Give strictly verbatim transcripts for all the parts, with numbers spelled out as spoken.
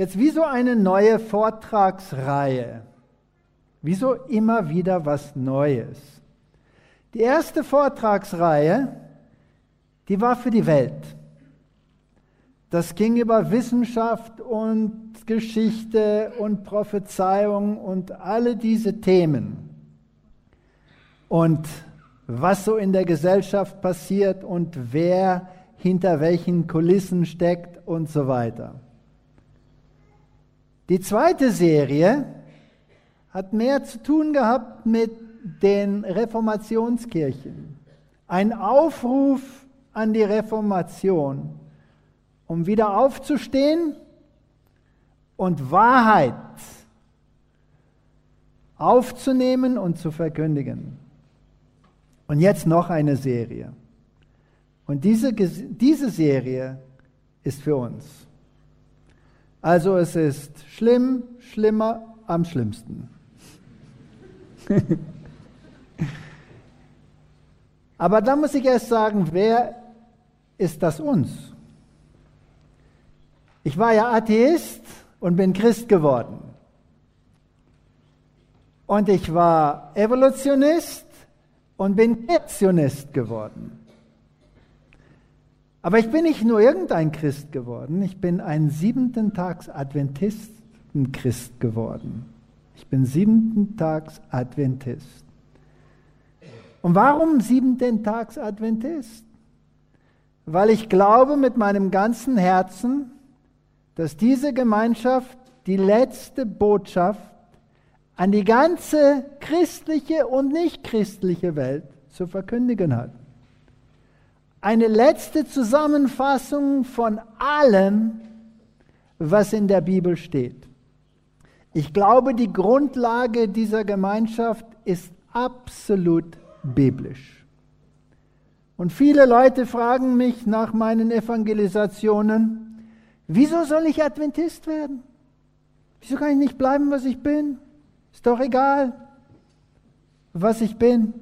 Jetzt wie so eine neue Vortragsreihe. Wieso immer wieder was Neues? Die erste Vortragsreihe, die war für die Welt. Das ging über Wissenschaft und Geschichte und Prophezeiung und alle diese Themen. Und was so in der Gesellschaft passiert und wer hinter welchen Kulissen steckt und so weiter. Die zweite Serie hat mehr zu tun gehabt mit den Reformationskirchen. Ein Aufruf an die Reformation, um wieder aufzustehen und Wahrheit aufzunehmen und zu verkündigen. Und jetzt noch eine Serie. Und diese, diese Serie ist für uns. Also es ist schlimm, schlimmer, am schlimmsten. Aber da muss ich erst sagen, wer ist das uns? Ich war ja Atheist und bin Christ geworden. Und ich war Evolutionist und bin Kreationist geworden. Aber ich bin nicht nur irgendein Christ geworden, ich bin ein siebenten Tags Adventisten-Christ geworden. Ich bin siebenten Tags Adventist. Und warum siebenten Tags Adventist? Weil ich glaube mit meinem ganzen Herzen, dass diese Gemeinschaft die letzte Botschaft an die ganze christliche und nicht christliche Welt zu verkündigen hat. Eine letzte Zusammenfassung von allem, was in der Bibel steht. Ich glaube, die Grundlage dieser Gemeinschaft ist absolut biblisch. Und viele Leute fragen mich nach meinen Evangelisationen, wieso soll ich Adventist werden? Wieso kann ich nicht bleiben, was ich bin? Ist doch egal, was ich bin.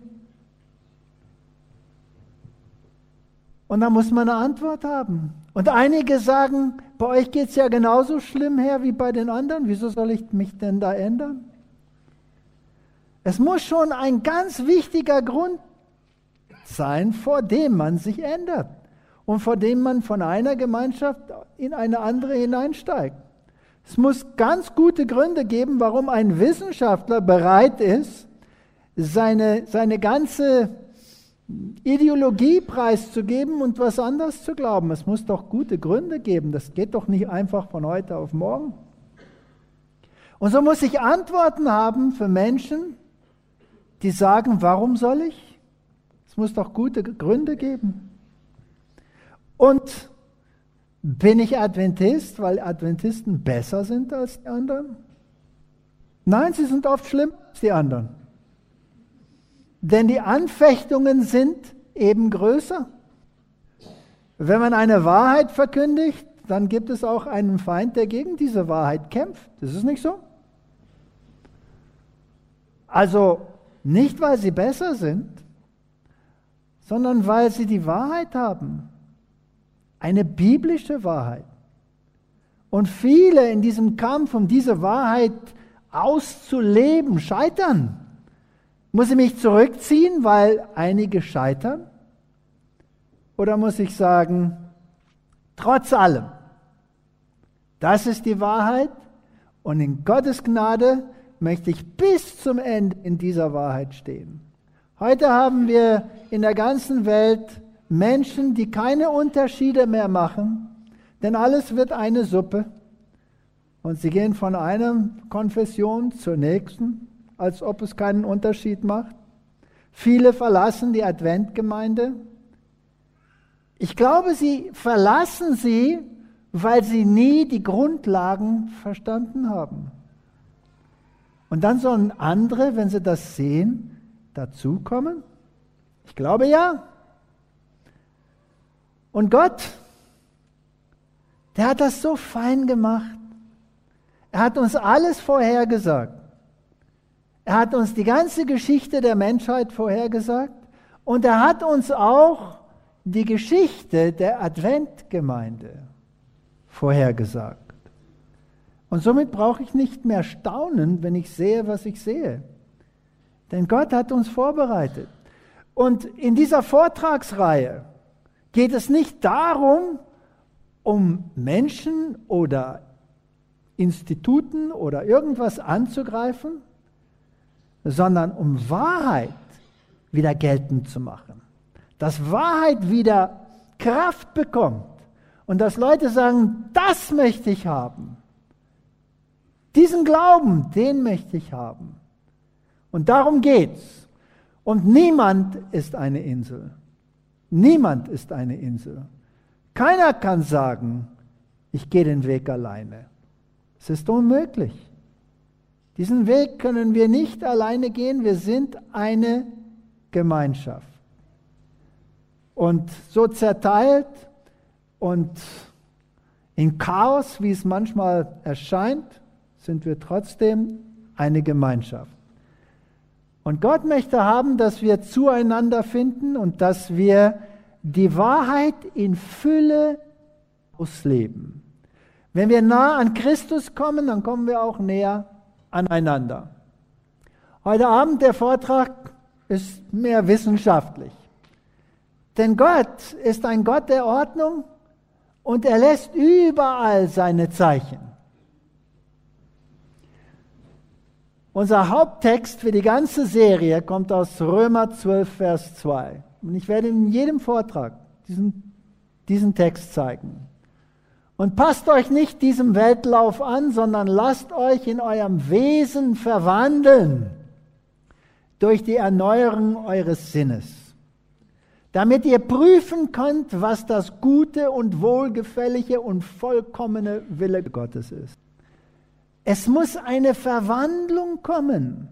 Und da muss man eine Antwort haben. Und einige sagen, bei euch geht es ja genauso schlimm her wie bei den anderen. Wieso soll ich mich denn da ändern? Es muss schon ein ganz wichtiger Grund sein, vor dem man sich ändert. Und vor dem man von einer Gemeinschaft in eine andere hineinsteigt. Es muss ganz gute Gründe geben, warum ein Wissenschaftler bereit ist, seine, seine ganze Ideologie preiszugeben und was anderes zu glauben. Es muss doch gute Gründe geben. Das geht doch nicht einfach von heute auf morgen. Und so muss ich Antworten haben für Menschen, die sagen, warum soll ich? Es muss doch gute Gründe geben. Und bin ich Adventist, weil Adventisten besser sind als die anderen? Nein, sie sind oft schlimmer als die anderen. Denn die Anfechtungen sind eben größer. Wenn man eine Wahrheit verkündigt, dann gibt es auch einen Feind, der gegen diese Wahrheit kämpft. Das ist nicht so? Also nicht, weil sie besser sind, sondern weil sie die Wahrheit haben. Eine biblische Wahrheit. Und viele in diesem Kampf, um diese Wahrheit auszuleben, scheitern. Muss ich mich zurückziehen, weil einige scheitern? Oder muss ich sagen, trotz allem, das ist die Wahrheit und in Gottes Gnade möchte ich bis zum Ende in dieser Wahrheit stehen. Heute haben wir in der ganzen Welt Menschen, die keine Unterschiede mehr machen, denn alles wird eine Suppe. Und sie gehen von einer Konfession zur nächsten, als ob es keinen Unterschied macht. Viele verlassen die Adventgemeinde. Ich glaube, sie verlassen sie, weil sie nie die Grundlagen verstanden haben. Und dann sollen andere, wenn sie das sehen, dazukommen? Ich glaube ja. Und Gott, der hat das so fein gemacht. Er hat uns alles vorhergesagt. Er hat uns die ganze Geschichte der Menschheit vorhergesagt und er hat uns auch die Geschichte der Adventgemeinde vorhergesagt. Und somit brauche ich nicht mehr staunen, wenn ich sehe, was ich sehe. Denn Gott hat uns vorbereitet. Und in dieser Vortragsreihe geht es nicht darum, um Menschen oder Instituten oder irgendwas anzugreifen, sondern um Wahrheit wieder geltend zu machen. Dass Wahrheit wieder Kraft bekommt und dass Leute sagen, das möchte ich haben. Diesen Glauben, den möchte ich haben. Und darum geht's. Und niemand ist eine Insel. Niemand ist eine Insel. Keiner kann sagen, ich gehe den Weg alleine. Es ist unmöglich. Diesen Weg können wir nicht alleine gehen. Wir sind eine Gemeinschaft. Und so zerteilt und in Chaos, wie es manchmal erscheint, sind wir trotzdem eine Gemeinschaft. Und Gott möchte haben, dass wir zueinander finden und dass wir die Wahrheit in Fülle ausleben. Wenn wir nah an Christus kommen, dann kommen wir auch näher aneinander. Heute Abend der Vortrag ist mehr wissenschaftlich. Denn Gott ist ein Gott der Ordnung und er lässt überall seine Zeichen. Unser Haupttext für die ganze Serie kommt aus Römer zwölf, Vers zwei. Und ich werde in jedem Vortrag diesen, diesen Text zeigen. Und passt euch nicht diesem Weltlauf an, sondern lasst euch in eurem Wesen verwandeln durch die Erneuerung eures Sinnes, damit ihr prüfen könnt, was das gute und wohlgefällige und vollkommene Wille Gottes ist. Es muss eine Verwandlung kommen.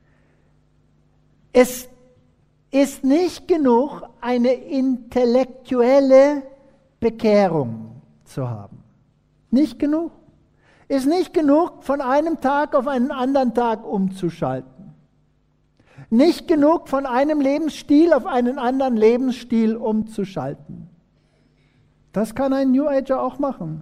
Es ist nicht genug, eine intellektuelle Bekehrung zu haben. Nicht genug. Ist nicht genug, von einem Tag auf einen anderen Tag umzuschalten. Nicht genug, von einem Lebensstil auf einen anderen Lebensstil umzuschalten. Das kann ein New Ager auch machen.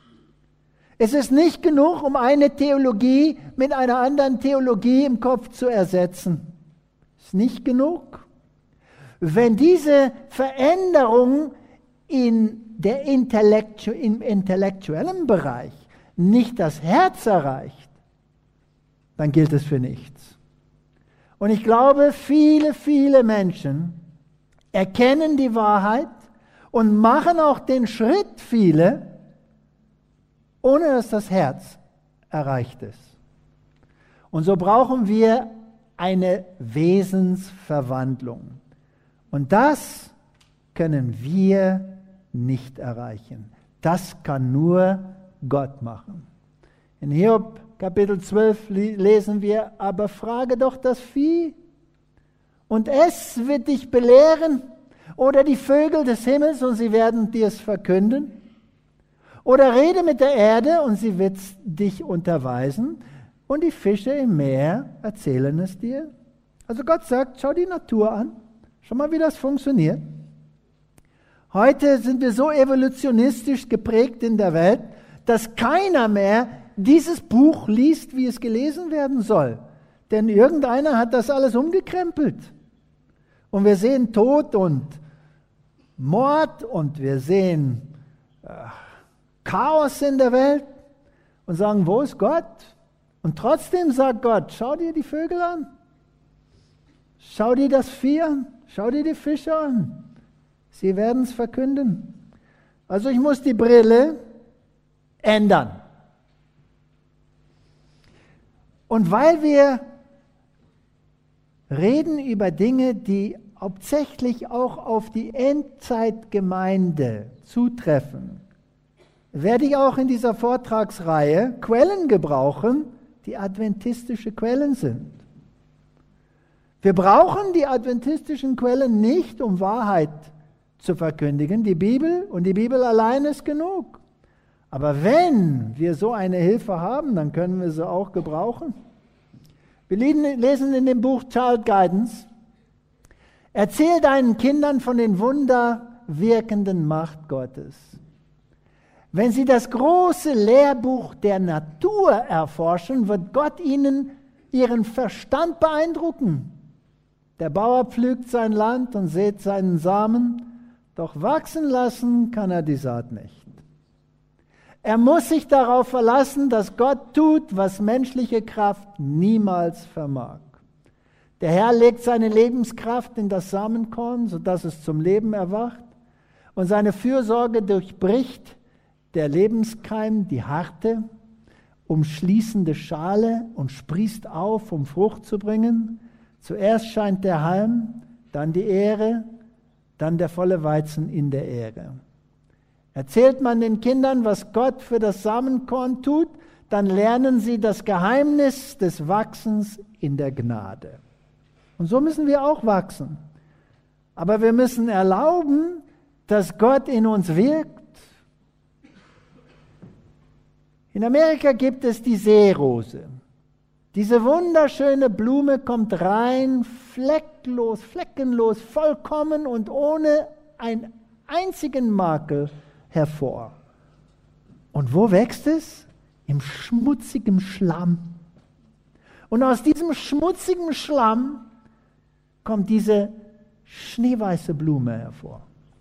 Es ist nicht genug, um eine Theologie mit einer anderen Theologie im Kopf zu ersetzen. Es ist nicht genug. Wenn diese Veränderung in der Intellektu- im intellektuellen Bereich nicht das Herz erreicht, dann gilt es für nichts. Und ich glaube, viele, viele Menschen erkennen die Wahrheit und machen auch den Schritt, viele, ohne dass das Herz erreicht ist. Und so brauchen wir eine Wesensverwandlung. Und das können wir nicht erreichen. Das kann nur Gott machen. In Hiob Kapitel zwölf lesen wir, aber frage doch das Vieh und es wird dich belehren oder die Vögel des Himmels und sie werden dir es verkünden. Oder rede mit der Erde und sie wird dich unterweisen und die Fische im Meer erzählen es dir. Also Gott sagt, schau die Natur an, schau mal, wie das funktioniert. Heute sind wir so evolutionistisch geprägt in der Welt, dass keiner mehr dieses Buch liest, wie es gelesen werden soll. Denn irgendeiner hat das alles umgekrempelt. Und wir sehen Tod und Mord und wir sehen äh, Chaos in der Welt und sagen, wo ist Gott? Und trotzdem sagt Gott, schau dir die Vögel an. Schau dir das Vieh an. Schau dir die Fische an. Sie werden es verkünden. Also ich muss die Brille ändern. Und weil wir reden über Dinge, die hauptsächlich auch auf die Endzeitgemeinde zutreffen, werde ich auch in dieser Vortragsreihe Quellen gebrauchen, die adventistische Quellen sind. Wir brauchen die adventistischen Quellen nicht, um Wahrheit zu verkündigen. Die Bibel und die Bibel allein ist genug. Aber wenn wir so eine Hilfe haben, dann können wir sie auch gebrauchen. Wir lesen in dem Buch Child Guidance, erzähl deinen Kindern von den wunderwirkenden Macht Gottes. Wenn Sie das große Lehrbuch der Natur erforschen, wird Gott Ihnen Ihren Verstand beeindrucken. Der Bauer pflügt sein Land und sät seinen Samen, doch wachsen lassen kann er die Saat nicht. Er muss sich darauf verlassen, dass Gott tut, was menschliche Kraft niemals vermag. Der Herr legt seine Lebenskraft in das Samenkorn, sodass es zum Leben erwacht, und seine Fürsorge durchbricht der Lebenskeim die harte, umschließende Schale und sprießt auf, um Frucht zu bringen. Zuerst scheint der Halm, dann die Ähre, dann der volle Weizen in der Ähre. Erzählt man den Kindern, was Gott für das Samenkorn tut, dann lernen sie das Geheimnis des Wachsens in der Gnade. Und so müssen wir auch wachsen. Aber wir müssen erlauben, dass Gott in uns wirkt. In Amerika gibt es die Seerose. Diese wunderschöne Blume kommt rein, flecklos, fleckenlos, vollkommen und ohne einen einzigen Makel hervor. Und wo wächst es? Im schmutzigen Schlamm. Und aus diesem schmutzigen Schlamm kommt diese schneeweiße Blume hervor.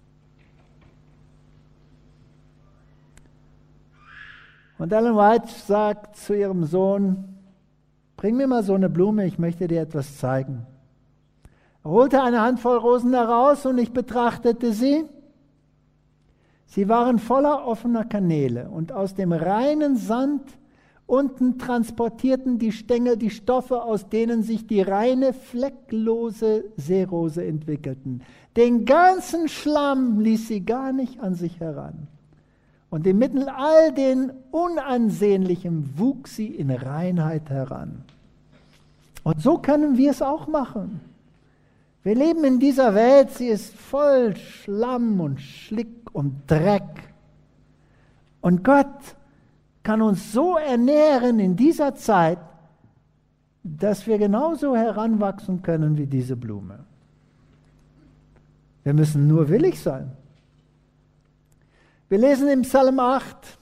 Und Ellen White sagt zu ihrem Sohn, bring mir mal so eine Blume, ich möchte dir etwas zeigen. Er holte eine Handvoll Rosen heraus und ich betrachtete sie. Sie waren voller offener Kanäle und aus dem reinen Sand unten transportierten die Stängel die Stoffe, aus denen sich die reine, flecklose Seerose entwickelten. Den ganzen Schlamm ließ sie gar nicht an sich heran. Und inmitten all den Unansehnlichen wuchs sie in Reinheit heran. Und so können wir es auch machen. Wir leben in dieser Welt, sie ist voll Schlamm und Schlick und Dreck. Und Gott kann uns so ernähren in dieser Zeit, dass wir genauso heranwachsen können wie diese Blume. Wir müssen nur willig sein. Wir lesen im Psalm acht,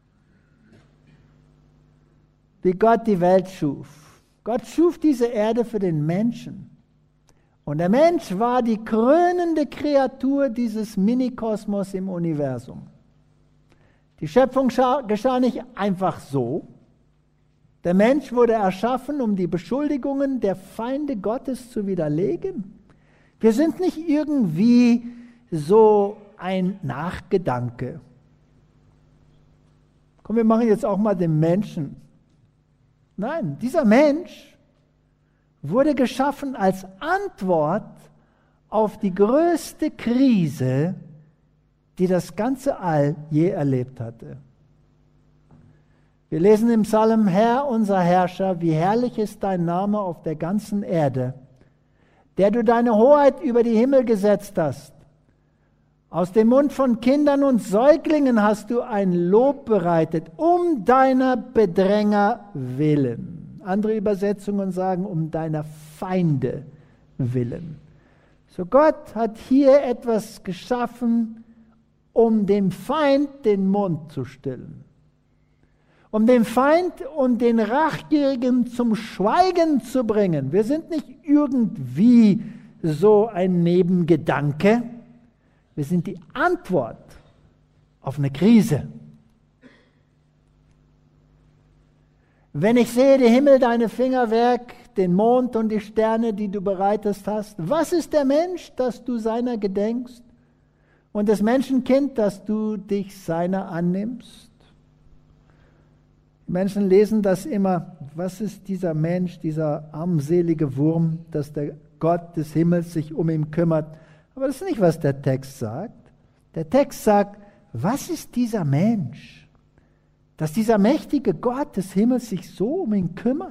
wie Gott die Welt schuf. Gott schuf diese Erde für den Menschen. Und der Mensch war die krönende Kreatur dieses Minikosmos im Universum. Die Schöpfung geschah nicht einfach so. Der Mensch wurde erschaffen, um die Beschuldigungen der Feinde Gottes zu widerlegen. Wir sind nicht irgendwie so ein Nachgedanke. Komm, wir machen jetzt auch mal den Menschen. Nein, dieser Mensch wurde geschaffen als Antwort auf die größte Krise, die das ganze All je erlebt hatte. Wir lesen im Psalm, Herr, unser Herrscher, wie herrlich ist dein Name auf der ganzen Erde, der du deine Hoheit über die Himmel gesetzt hast. Aus dem Mund von Kindern und Säuglingen hast du ein Lob bereitet, um deiner Bedränger willen. Andere Übersetzungen sagen, um deiner Feinde willen. So Gott hat hier etwas geschaffen, um dem Feind den Mund zu stillen. Um den Feind und den Rachgierigen zum Schweigen zu bringen. Wir sind nicht irgendwie so ein Nebengedanke. Wir sind die Antwort auf eine Krise. Wenn ich sehe, der Himmel, deine Fingerwerk, den Mond und die Sterne, die du bereitest hast, was ist der Mensch, dass du seiner gedenkst? Und das Menschenkind, dass du dich seiner annimmst? Die Menschen lesen das immer, was ist dieser Mensch, dieser armselige Wurm, dass der Gott des Himmels sich um ihn kümmert. Aber das ist nicht, was der Text sagt. Der Text sagt, was ist dieser Mensch, dass dieser mächtige Gott des Himmels sich so um ihn kümmert?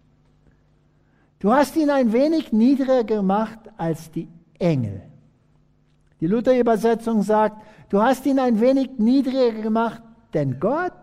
Du hast ihn ein wenig niedriger gemacht als die Engel. Die Luther-Übersetzung sagt, du hast ihn ein wenig niedriger gemacht, denn Gott,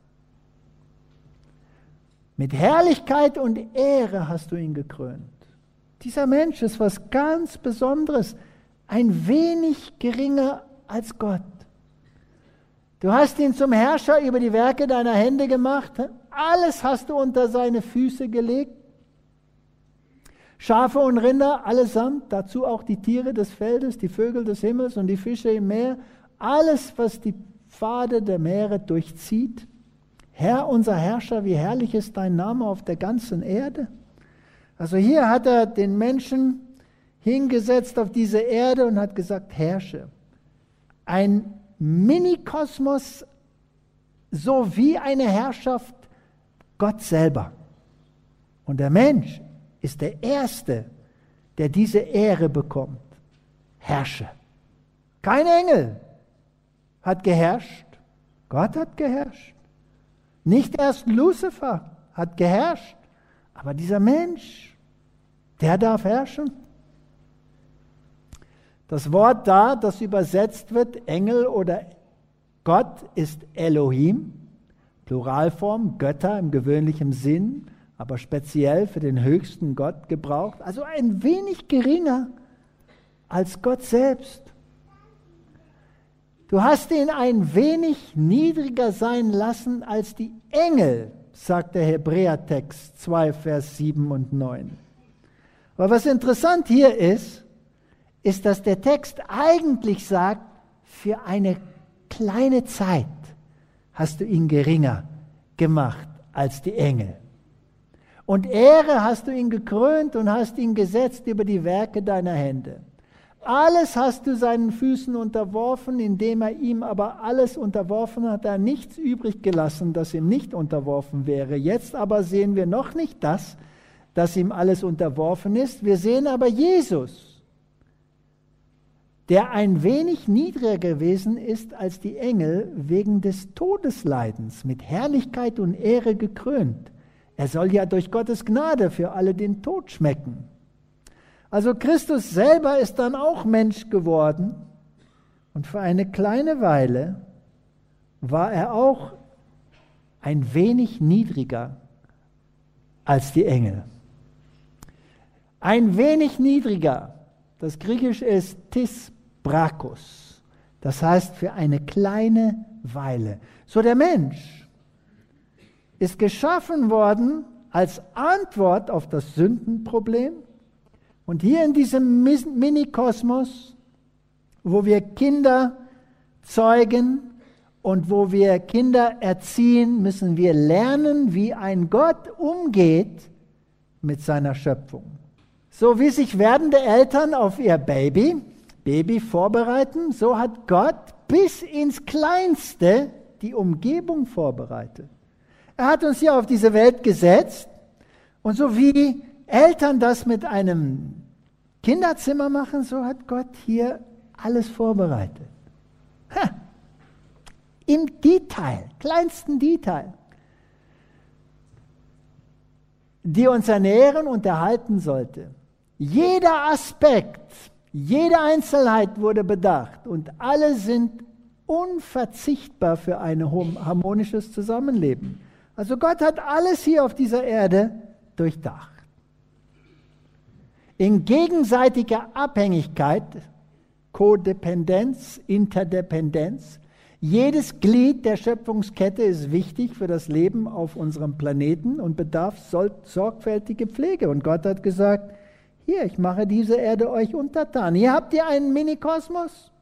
mit Herrlichkeit und Ehre hast du ihn gekrönt. Dieser Mensch ist was ganz Besonderes. Ein wenig geringer als Gott. Du hast ihn zum Herrscher über die Werke deiner Hände gemacht. Alles hast du unter seine Füße gelegt. Schafe und Rinder allesamt, dazu auch die Tiere des Feldes, die Vögel des Himmels und die Fische im Meer. Alles, was die Pfade der Meere durchzieht. Herr, unser Herrscher, wie herrlich ist dein Name auf der ganzen Erde. Also hier hat er den Menschen hingesetzt auf diese Erde und hat gesagt, herrsche. Ein Minikosmos, so wie eine Herrschaft Gott selber. Und der Mensch ist der Erste, der diese Ehre bekommt. Herrsche. Kein Engel hat geherrscht, Gott hat geherrscht. Nicht erst Luzifer hat geherrscht, aber dieser Mensch, der darf herrschen. Das Wort da, das übersetzt wird, Engel oder Gott, ist Elohim, Pluralform, Götter im gewöhnlichen Sinn, aber speziell für den höchsten Gott gebraucht, also ein wenig geringer als Gott selbst. Du hast ihn ein wenig niedriger sein lassen als die Engel, sagt der Hebräertext zwei, Vers sieben und neun. Aber was interessant hier ist, ist, dass der Text eigentlich sagt, für eine kleine Zeit hast du ihn geringer gemacht als die Engel. Und Ehre hast du ihn gekrönt und hast ihn gesetzt über die Werke deiner Hände. Alles hast du seinen Füßen unterworfen, indem er ihm aber alles unterworfen hat, er nichts übrig gelassen, das ihm nicht unterworfen wäre. Jetzt aber sehen wir noch nicht das, dass ihm alles unterworfen ist. Wir sehen aber Jesus, der ein wenig niedriger gewesen ist als die Engel wegen des Todesleidens, mit Herrlichkeit und Ehre gekrönt. Er soll ja durch Gottes Gnade für alle den Tod schmecken. Also Christus selber ist dann auch Mensch geworden und für eine kleine Weile war er auch ein wenig niedriger als die Engel. Ein wenig niedriger, das Griechische ist tis brakos, das heißt für eine kleine Weile. So der Mensch ist geschaffen worden als Antwort auf das Sündenproblem. Und hier in diesem Minikosmos, wo wir Kinder zeugen und wo wir Kinder erziehen, müssen wir lernen, wie ein Gott umgeht mit seiner Schöpfung. So wie sich werdende Eltern auf ihr Baby, Baby vorbereiten, so hat Gott bis ins Kleinste die Umgebung vorbereitet. Er hat uns hier auf diese Welt gesetzt und so wie Eltern das mit einem Kinderzimmer machen, so hat Gott hier alles vorbereitet. Ha. Im Detail, kleinsten Detail. Die uns ernähren und erhalten sollte. Jeder Aspekt, jede Einzelheit wurde bedacht und alle sind unverzichtbar für ein harmonisches Zusammenleben. Also Gott hat alles hier auf dieser Erde durchdacht. In gegenseitiger Abhängigkeit, Kodependenz, Interdependenz, jedes Glied der Schöpfungskette ist wichtig für das Leben auf unserem Planeten und bedarf sorgfältige Pflege. Und Gott hat gesagt, hier, ich mache diese Erde euch untertan. Hier habt ihr einen Minikosmos.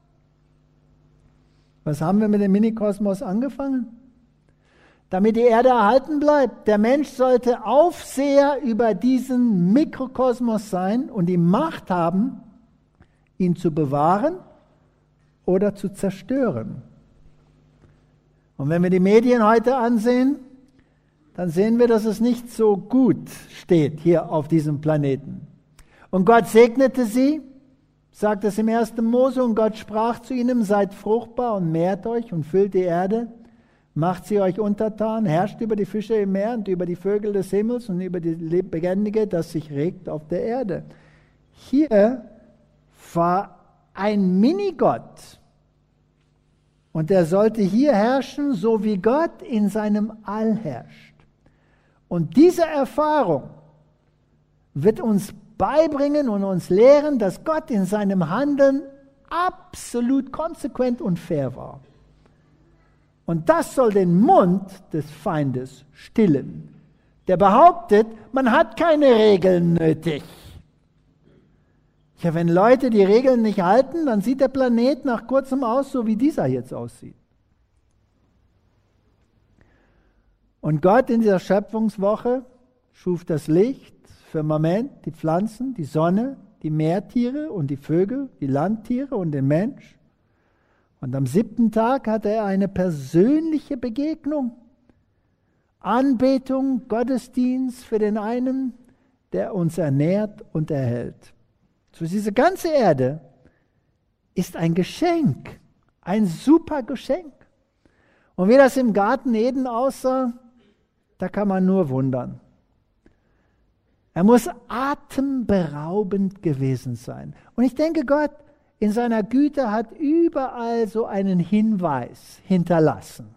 Was haben wir mit dem Minikosmos angefangen? Damit die Erde erhalten bleibt. Der Mensch sollte Aufseher über diesen Mikrokosmos sein und die Macht haben, ihn zu bewahren oder zu zerstören. Und wenn wir die Medien heute ansehen, dann sehen wir, dass es nicht so gut steht hier auf diesem Planeten. Und Gott segnete sie, sagt es im ersten Mose, und Gott sprach zu ihnen, seid fruchtbar und mehrt euch und füllt die Erde. Macht sie euch untertan, herrscht über die Fische im Meer und über die Vögel des Himmels und über die Lebendige, das sich regt auf der Erde. Hier war ein Minigott und er sollte hier herrschen, so wie Gott in seinem All herrscht. Und diese Erfahrung wird uns beibringen und uns lehren, dass Gott in seinem Handeln absolut konsequent und fair war. Und das soll den Mund des Feindes stillen, der behauptet, man hat keine Regeln nötig. Ja, wenn Leute die Regeln nicht halten, dann sieht der Planet nach kurzem aus, so wie dieser jetzt aussieht. Und Gott in dieser Schöpfungswoche schuf das Licht, das Firmament, die Pflanzen, die Sonne, die Meertiere und die Vögel, die Landtiere und den Mensch. Und am siebten Tag hatte er eine persönliche Begegnung, Anbetung, Gottesdienst für den einen, der uns ernährt und erhält. So diese ganze Erde ist ein Geschenk, ein super Geschenk. Und wie das im Garten Eden aussah, da kann man nur wundern. Er muss atemberaubend gewesen sein. Und ich denke, Gott in seiner Güte hat überall so einen Hinweis hinterlassen.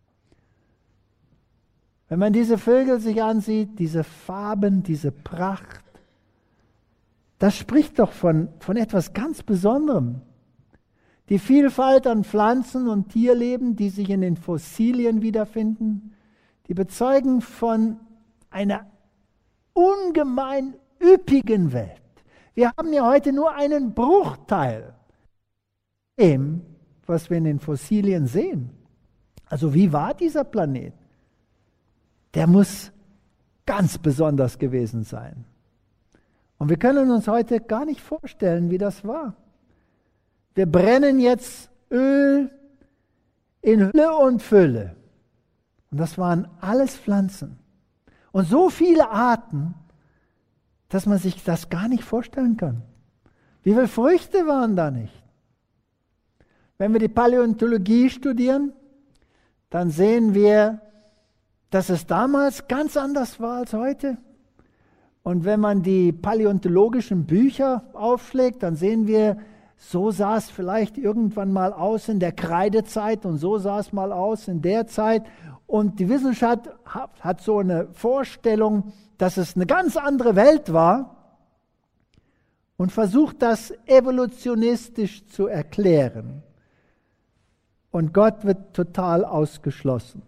Wenn man diese Vögel sich ansieht, diese Farben, diese Pracht, das spricht doch von, von etwas ganz Besonderem. Die Vielfalt an Pflanzen- und Tierleben, die sich in den Fossilien wiederfinden, die bezeugen von einer ungemein üppigen Welt. Wir haben ja heute nur einen Bruchteil dem, was wir in den Fossilien sehen. Also wie war dieser Planet? Der muss ganz besonders gewesen sein. Und wir können uns heute gar nicht vorstellen, wie das war. Wir brennen jetzt Öl in Hülle und Fülle. Und das waren alles Pflanzen. Und so viele Arten, dass man sich das gar nicht vorstellen kann. Wie viele Früchte waren da nicht? Wenn wir die Paläontologie studieren, dann sehen wir, dass es damals ganz anders war als heute. Und wenn man die paläontologischen Bücher aufschlägt, dann sehen wir, so sah es vielleicht irgendwann mal aus in der Kreidezeit und so sah es mal aus in der Zeit. Und die Wissenschaft hat, hat so eine Vorstellung, dass es eine ganz andere Welt war und versucht das evolutionistisch zu erklären. Und Gott wird total ausgeschlossen.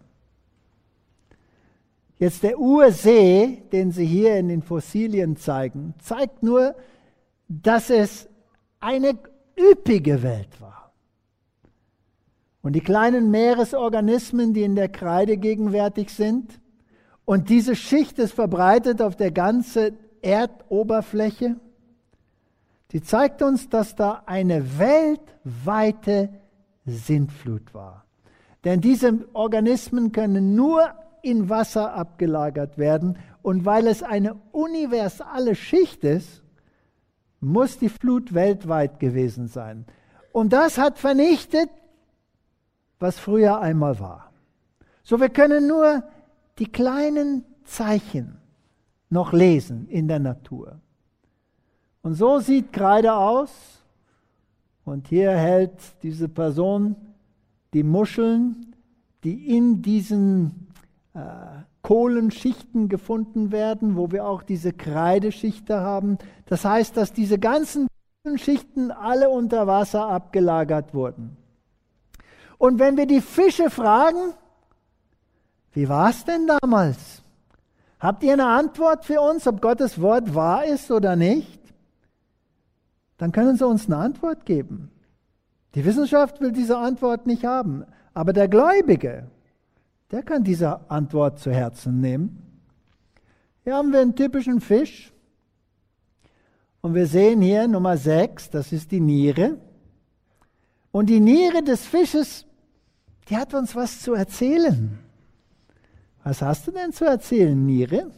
Jetzt der Ursee, den Sie hier in den Fossilien zeigen, zeigt nur, dass es eine üppige Welt war. Und die kleinen Meeresorganismen, die in der Kreide gegenwärtig sind, und diese Schicht ist verbreitet auf der ganzen Erdoberfläche, die zeigt uns, dass da eine weltweite Sintflut war. Denn diese Organismen können nur in Wasser abgelagert werden. Und weil es eine universale Schicht ist, muss die Flut weltweit gewesen sein. Und das hat vernichtet, was früher einmal war. So, wir können nur die kleinen Zeichen noch lesen in der Natur. Und so sieht Kreide aus. Und hier hält diese Person die Muscheln, die in diesen äh, Kohlenschichten gefunden werden, wo wir auch diese Kreideschichte haben. Das heißt, dass diese ganzen Schichten alle unter Wasser abgelagert wurden. Und wenn wir die Fische fragen, wie war es denn damals? Habt ihr eine Antwort für uns, ob Gottes Wort wahr ist oder nicht? Dann können sie uns eine Antwort geben. Die Wissenschaft will diese Antwort nicht haben, aber der Gläubige, der kann diese Antwort zu Herzen nehmen. Hier haben wir einen typischen Fisch und wir sehen hier Nummer sechs, das ist die Niere. Und die Niere des Fisches, die hat uns was zu erzählen. Was hast du denn zu erzählen, Niere?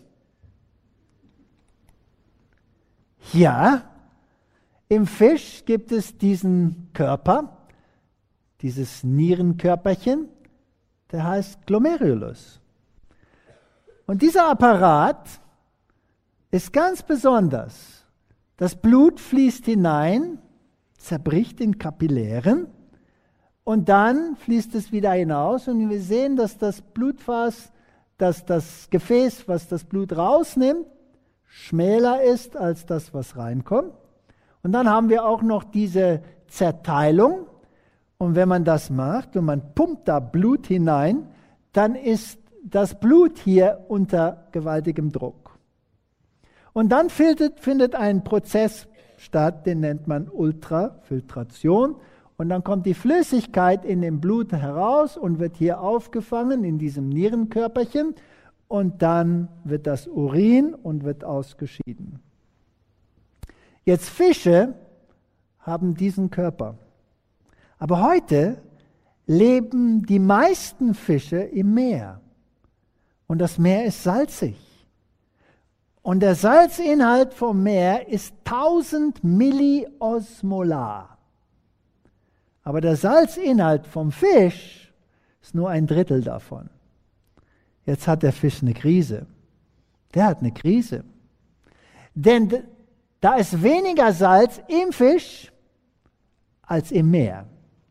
Ja, im Fisch gibt es diesen Körper, dieses Nierenkörperchen, der heißt Glomerulus. Und dieser Apparat ist ganz besonders. Das Blut fließt hinein, zerbricht in Kapillären und dann fließt es wieder hinaus und wir sehen, dass das Blutfass, dass das Gefäß, was das Blut rausnimmt, schmäler ist als das, was reinkommt. Und dann haben wir auch noch diese Zerteilung Und wenn man das macht und man pumpt da Blut hinein, dann ist das Blut hier unter gewaltigem Druck. Und dann findet, findet ein Prozess statt, den nennt man Ultrafiltration. Und dann kommt die Flüssigkeit in dem Blut heraus und wird hier aufgefangen in diesem Nierenkörperchen. Und dann wird das Urin und wird ausgeschieden. Jetzt Fische haben diesen Körper. Aber heute leben die meisten Fische im Meer. Und das Meer ist salzig. Und der Salzinhalt vom Meer ist tausend Milliosmolar. Aber der Salzinhalt vom Fisch ist nur ein Drittel davon. Jetzt hat der Fisch eine Krise. Der hat eine Krise. Denn da ist weniger Salz im Fisch als im Meer.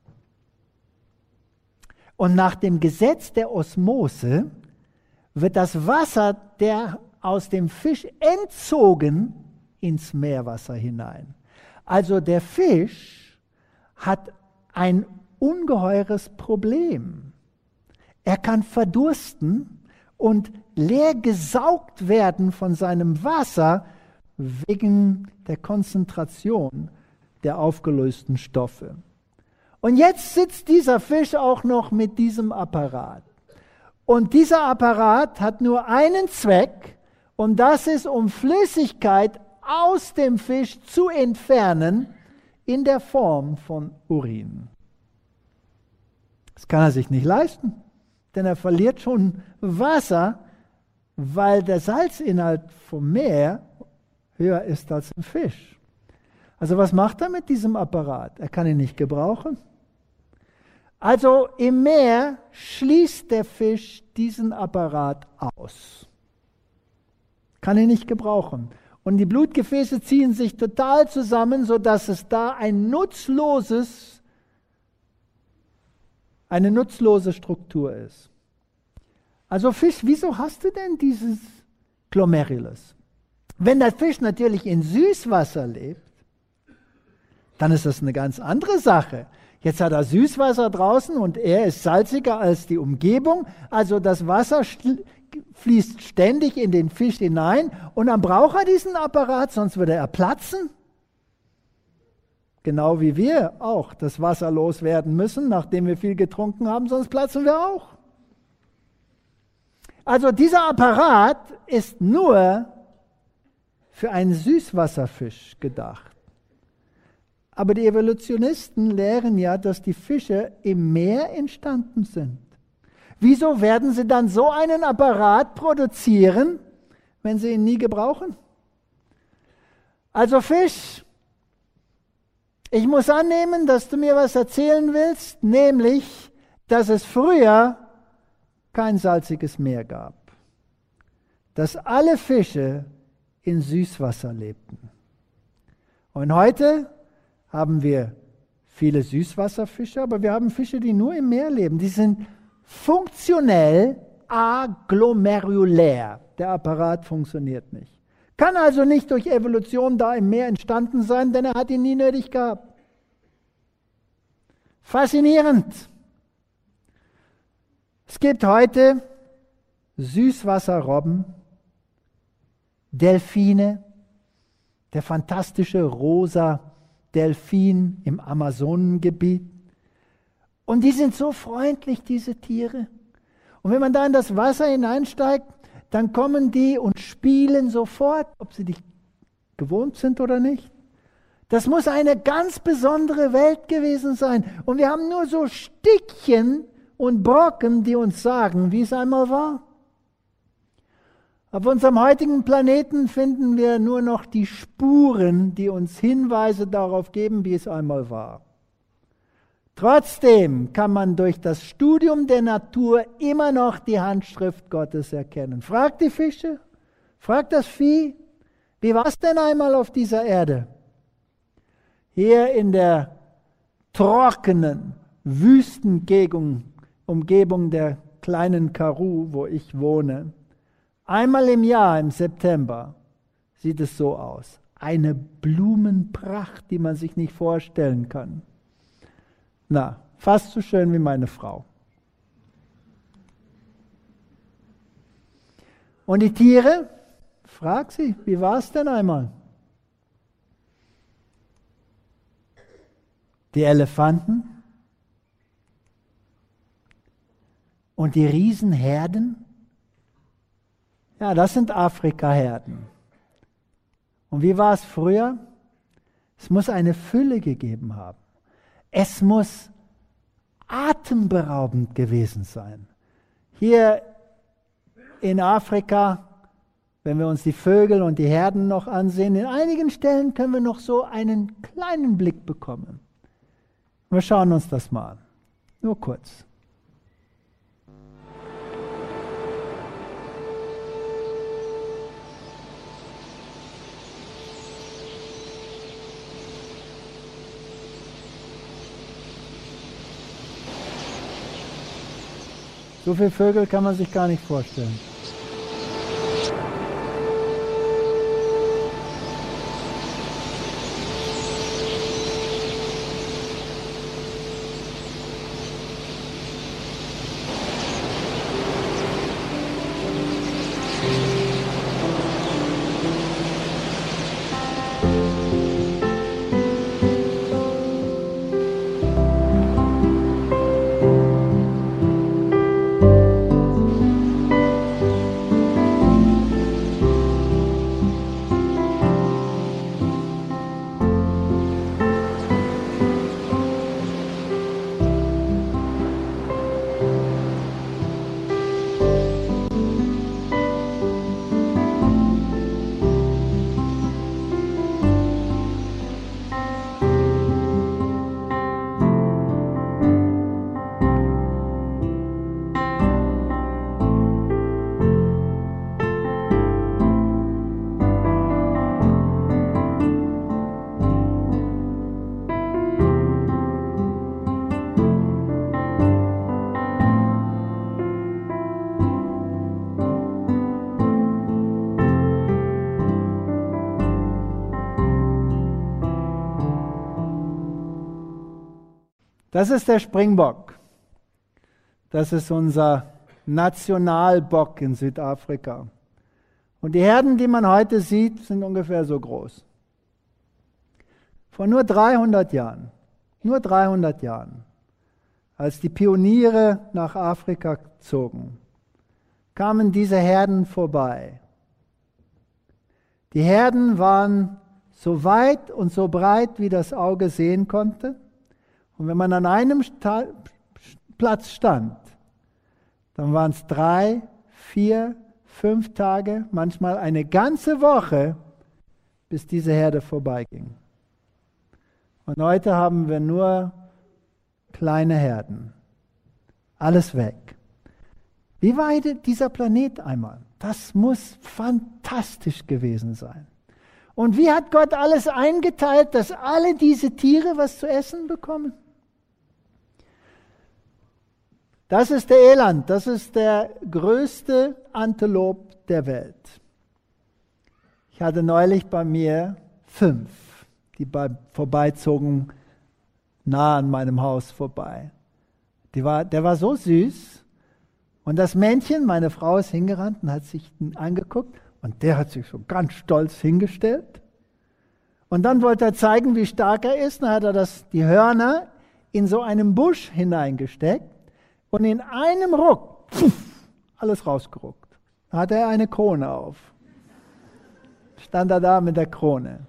Und nach dem Gesetz der Osmose wird das Wasser der aus dem Fisch entzogen ins Meerwasser hinein. Also der Fisch hat ein ungeheures Problem. Er kann verdursten und leer gesaugt werden von seinem Wasser wegen der Konzentration der aufgelösten Stoffe. Und jetzt sitzt dieser Fisch auch noch mit diesem Apparat. Und dieser Apparat hat nur einen Zweck, und das ist, um Flüssigkeit aus dem Fisch zu entfernen in der Form von Urin. Das kann er sich nicht leisten, denn er verliert schon Wasser, weil der Salzinhalt vom Meer höher ist als im Fisch. Also was macht er mit diesem Apparat? Er kann ihn nicht gebrauchen. Also im Meer schließt der Fisch diesen Apparat aus. Kann ihn nicht gebrauchen. Und die Blutgefäße ziehen sich total zusammen, sodass es da ein nutzloses, eine nutzlose Struktur ist. Also Fisch, wieso hast du denn dieses Glomerulus? Wenn der Fisch natürlich in Süßwasser lebt, dann ist das eine ganz andere Sache. Jetzt hat er Süßwasser draußen und er ist salziger als die Umgebung. Also das Wasser fließt ständig in den Fisch hinein und dann braucht er diesen Apparat, sonst würde er platzen. Genau wie wir auch das Wasser loswerden müssen, nachdem wir viel getrunken haben, sonst platzen wir auch. Also dieser Apparat ist nur für einen Süßwasserfisch gedacht. Aber die Evolutionisten lehren ja, dass die Fische im Meer entstanden sind. Wieso werden sie dann so einen Apparat produzieren, wenn sie ihn nie gebrauchen? Also Fisch, ich muss annehmen, dass du mir was erzählen willst, nämlich, dass es früher kein salziges Meer gab. Dass alle Fische in Süßwasser lebten. Und heute haben wir viele Süßwasserfische, aber wir haben Fische, die nur im Meer leben. Die sind funktionell aglomerulär. Der Apparat funktioniert nicht. Kann also nicht durch Evolution da im Meer entstanden sein, denn er hat ihn nie nötig gehabt. Faszinierend. Es gibt heute Süßwasserrobben, Delfine, der fantastische rosa Delfin im Amazonengebiet. Und die sind so freundlich, diese Tiere. Und wenn man da in das Wasser hineinsteigt, dann kommen die und spielen sofort, ob sie dich gewohnt sind oder nicht. Das muss eine ganz besondere Welt gewesen sein. Und wir haben nur so Stückchen und Brocken, die uns sagen, wie es einmal war. Auf unserem heutigen Planeten finden wir nur noch die Spuren, die uns Hinweise darauf geben, wie es einmal war. Trotzdem kann man durch das Studium der Natur immer noch die Handschrift Gottes erkennen. Frag die Fische, frag das Vieh, wie war es denn einmal auf dieser Erde? Hier in der trockenen Wüstengegend, Umgebung der kleinen Karoo, wo ich wohne, einmal im Jahr, im September, sieht es so aus. Eine Blumenpracht, die man sich nicht vorstellen kann. Na, Fast so schön wie meine Frau. Und die Tiere, frag sie, wie war es denn einmal? Die Elefanten und die Riesenherden, ja, das sind Afrika-Herden. Und wie war es früher? Es muss eine Fülle gegeben haben. Es muss atemberaubend gewesen sein. Hier in Afrika, wenn wir uns die Vögel und die Herden noch ansehen, in einigen Stellen können wir noch so einen kleinen Blick bekommen. Wir schauen uns das mal an. Nur kurz. So viele Vögel kann man sich gar nicht vorstellen. Das ist der Springbock. Das ist unser Nationalbock in Südafrika. Und die Herden, die man heute sieht, sind ungefähr so groß. Vor nur dreihundert Jahren, nur dreihundert Jahren, als die Pioniere nach Afrika zogen, kamen diese Herden vorbei. Die Herden waren so weit und so breit, wie das Auge sehen konnte. Und wenn man an einem Sta- Platz stand, dann waren es drei, vier, fünf Tage, manchmal eine ganze Woche, bis diese Herde vorbeiging. Und heute haben wir nur kleine Herden. Alles weg. Wie war dieser Planet einmal? Das muss fantastisch gewesen sein. Und wie hat Gott alles eingeteilt, dass alle diese Tiere was zu essen bekommen? Das ist der Eland, das ist der größte Antilop der Welt. Ich hatte neulich bei mir fünf, die beim Vorbeizogen nah an meinem Haus vorbei. Die war, der war so süß und das Männchen, meine Frau ist hingerannt und hat sich ihn angeguckt und der hat sich so ganz stolz hingestellt. Und dann wollte er zeigen, wie stark er ist, dann hat er das, die Hörner in so einen Busch hineingesteckt. Und in einem Ruck, pfuff, alles rausgeruckt. Da hatte er eine Krone auf. Stand er da mit der Krone.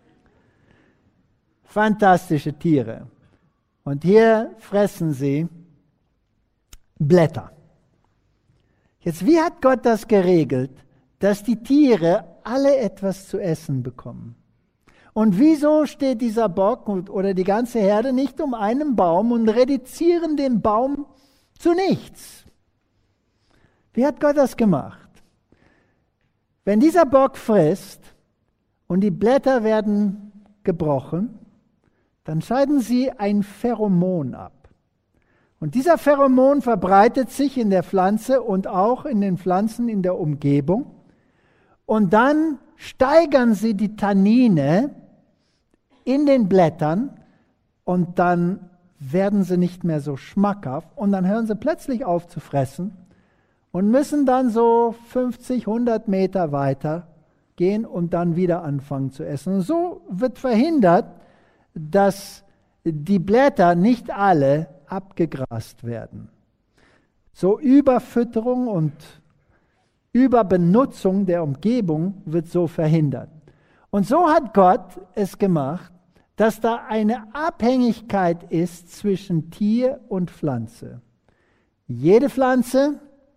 Fantastische Tiere. Und hier fressen sie Blätter. Jetzt, wie hat Gott das geregelt, dass die Tiere alle etwas zu essen bekommen? Und wieso steht dieser Bock oder die ganze Herde nicht um einen Baum und reduzieren den Baum zu nichts? Wie hat Gott das gemacht? Wenn dieser Bock frisst und die Blätter werden gebrochen, dann scheiden sie ein Pheromon ab. Und dieser Pheromon verbreitet sich in der Pflanze und auch in den Pflanzen in der Umgebung. Und dann steigern sie die Tannine in den Blättern und dann werden sie nicht mehr so schmackhaft und dann hören sie plötzlich auf zu fressen und müssen dann so fünfzig, hundert Meter weiter gehen und dann wieder anfangen zu essen. Und so wird verhindert, dass die Blätter nicht alle abgegrast werden. So Überfütterung und Überbenutzung der Umgebung wird so verhindert. Und so hat Gott es gemacht, dass da eine Abhängigkeit ist zwischen Tier und Pflanze. Jede Pflanze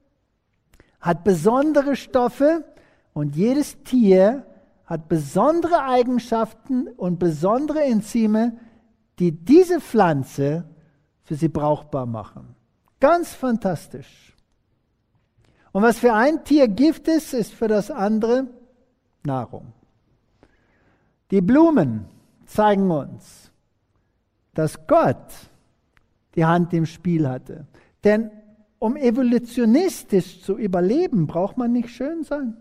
hat besondere Stoffe und jedes Tier hat besondere Eigenschaften und besondere Enzyme, die diese Pflanze für sie brauchbar machen. Ganz fantastisch. Und was für ein Tier Gift ist, ist für das andere Nahrung. Die Blumen zeigen uns, dass Gott die Hand im Spiel hatte. Denn um evolutionistisch zu überleben, braucht man nicht schön sein.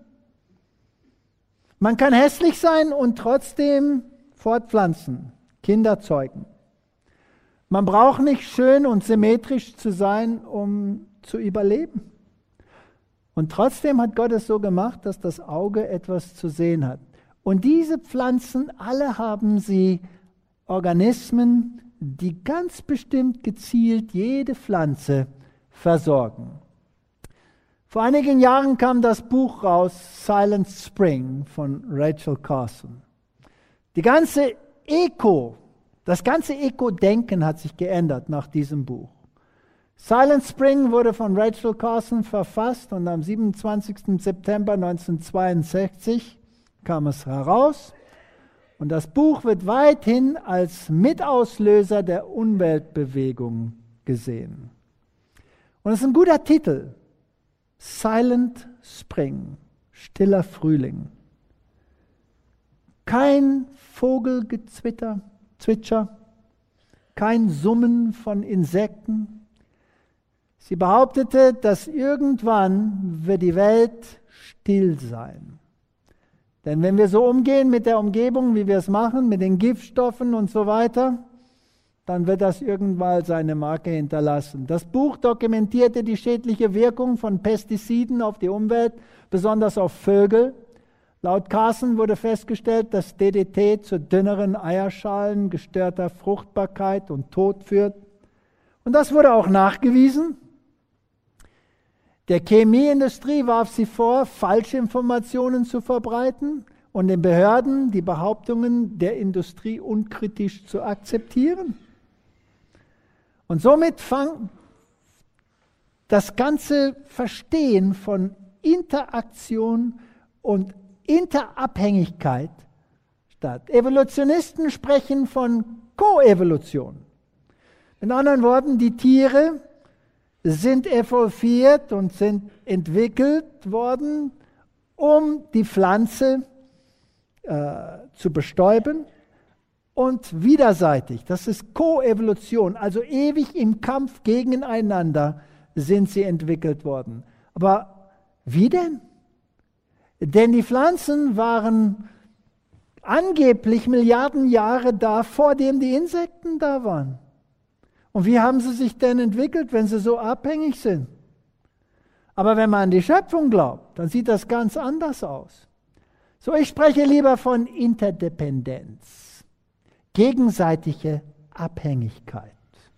Man kann hässlich sein und trotzdem fortpflanzen, Kinder zeugen. Man braucht nicht schön und symmetrisch zu sein, um zu überleben. Und trotzdem hat Gott es so gemacht, dass das Auge etwas zu sehen hat. Und diese Pflanzen, alle haben sie Organismen, die ganz bestimmt gezielt jede Pflanze versorgen. Vor einigen Jahren kam das Buch raus, Silent Spring von Rachel Carson. Die ganze Öko, das ganze Öko-Denken hat sich geändert nach diesem Buch. Silent Spring wurde von Rachel Carson verfasst und am siebenundzwanzigsten September neunzehnhundertzweiundsechzig kam es heraus. Und das Buch wird weithin als Mitauslöser der Umweltbewegung gesehen. Und es ist ein guter Titel. Silent Spring, stiller Frühling. Kein Vogelgezwitter, Zwitscher, kein Summen von Insekten. Sie behauptete, dass irgendwann wird die Welt still sein. Denn wenn wir so umgehen mit der Umgebung, wie wir es machen, mit den Giftstoffen und so weiter, dann wird das irgendwann seine Marke hinterlassen. Das Buch dokumentierte die schädliche Wirkung von Pestiziden auf die Umwelt, besonders auf Vögel. Laut Carson wurde festgestellt, dass D D T zu dünneren Eierschalen, gestörter Fruchtbarkeit und Tod führt. Und das wurde auch nachgewiesen. Der Chemieindustrie warf sie vor, Falschinformationen zu verbreiten und den Behörden die Behauptungen der Industrie unkritisch zu akzeptieren. Und somit fand das ganze Verstehen von Interaktion und Interabhängigkeit statt. Evolutionisten sprechen von Koevolution. In anderen Worten, die Tiere sind evolviert und sind entwickelt worden, um die Pflanze äh, zu bestäuben und widerseitig. Das ist Koevolution, also ewig im Kampf gegeneinander sind sie entwickelt worden. Aber wie denn? Denn die Pflanzen waren angeblich Milliarden Jahre da, vor dem die Insekten da waren. Und wie haben sie sich denn entwickelt, wenn sie so abhängig sind? Aber wenn man an die Schöpfung glaubt, dann sieht das ganz anders aus. So, ich spreche lieber von Interdependenz, gegenseitige Abhängigkeit.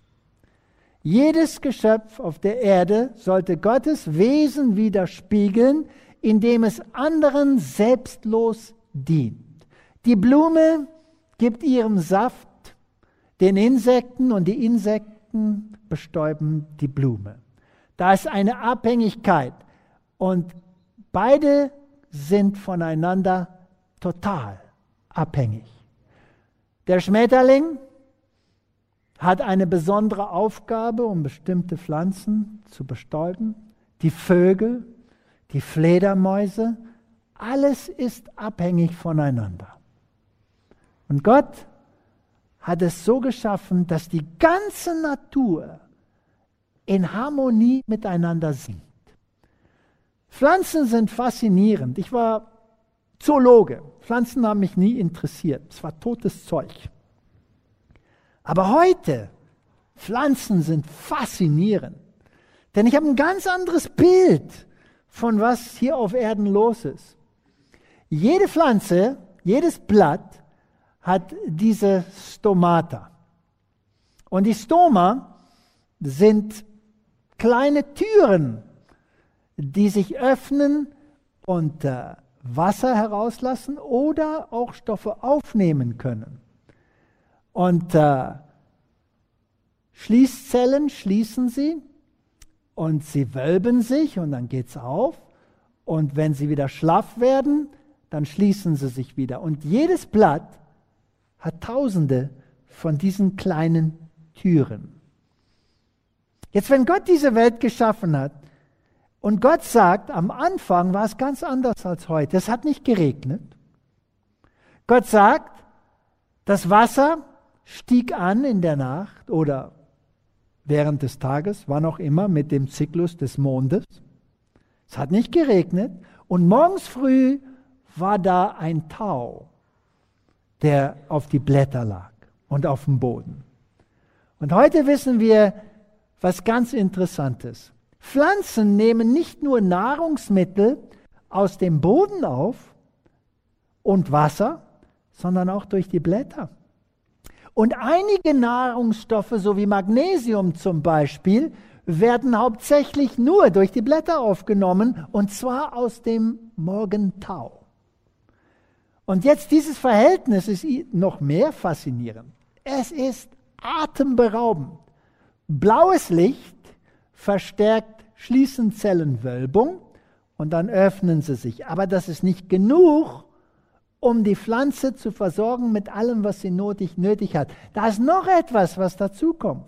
Jedes Geschöpf auf der Erde sollte Gottes Wesen widerspiegeln, indem es anderen selbstlos dient. Die Blume gibt ihrem Saft den Insekten und die Insekten bestäuben die Blume. Da ist eine Abhängigkeit und beide sind voneinander total abhängig. Der Schmetterling hat eine besondere Aufgabe, um bestimmte Pflanzen zu bestäuben. Die Vögel, die Fledermäuse, alles ist abhängig voneinander. Und Gott hat es so geschaffen, dass die ganze Natur in Harmonie miteinander singt. Pflanzen sind faszinierend. Ich war Zoologe. Pflanzen haben mich nie interessiert. Es war totes Zeug. Aber heute Pflanzen sind faszinierend. Denn ich habe ein ganz anderes Bild von was hier auf Erden los ist. Jede Pflanze, jedes Blatt hat diese Stomata. Und die Stoma sind kleine Türen, die sich öffnen und äh, Wasser herauslassen oder auch Stoffe aufnehmen können. Und äh, Schließzellen schließen sie und sie wölben sich und dann geht es auf. Und wenn sie wieder schlaff werden, dann schließen sie sich wieder. Und jedes Blatt hat tausende von diesen kleinen Türen. Jetzt, wenn Gott diese Welt geschaffen hat und Gott sagt, am Anfang war es ganz anders als heute. Es hat nicht geregnet. Gott sagt, das Wasser stieg an in der Nacht oder während des Tages, wann auch immer, mit dem Zyklus des Mondes. Es hat nicht geregnet und morgens früh war da ein Tau, der auf die Blätter lag und auf dem Boden. Und heute wissen wir was ganz Interessantes. Pflanzen nehmen nicht nur Nahrungsmittel aus dem Boden auf und Wasser, sondern auch durch die Blätter. Und einige Nahrungsstoffe, so wie Magnesium zum Beispiel, werden hauptsächlich nur durch die Blätter aufgenommen, und zwar aus dem Morgentau. Und jetzt dieses Verhältnis ist noch mehr faszinierend. Es ist atemberaubend. Blaues Licht verstärkt Schließenzellenwölbung und dann öffnen sie sich. Aber das ist nicht genug, um die Pflanze zu versorgen mit allem, was sie nötig, nötig hat. Da ist noch etwas, was dazukommt.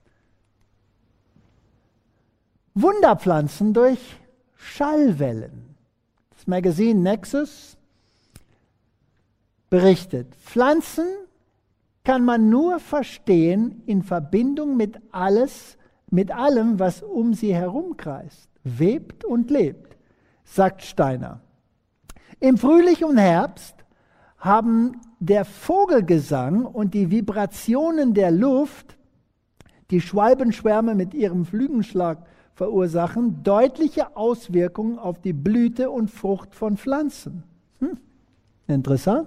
Wunderpflanzen durch Schallwellen. Das Magazin Nexus berichtet, Pflanzen kann man nur verstehen in Verbindung mit alles, mit allem, was um sie herumkreist, webt und lebt, sagt Steiner. Im Frühling und Herbst haben der Vogelgesang und die Vibrationen der Luft, die Schwalbenschwärme mit ihrem Flügelschlag verursachen, deutliche Auswirkungen auf die Blüte und Frucht von Pflanzen. Hm. Interessant.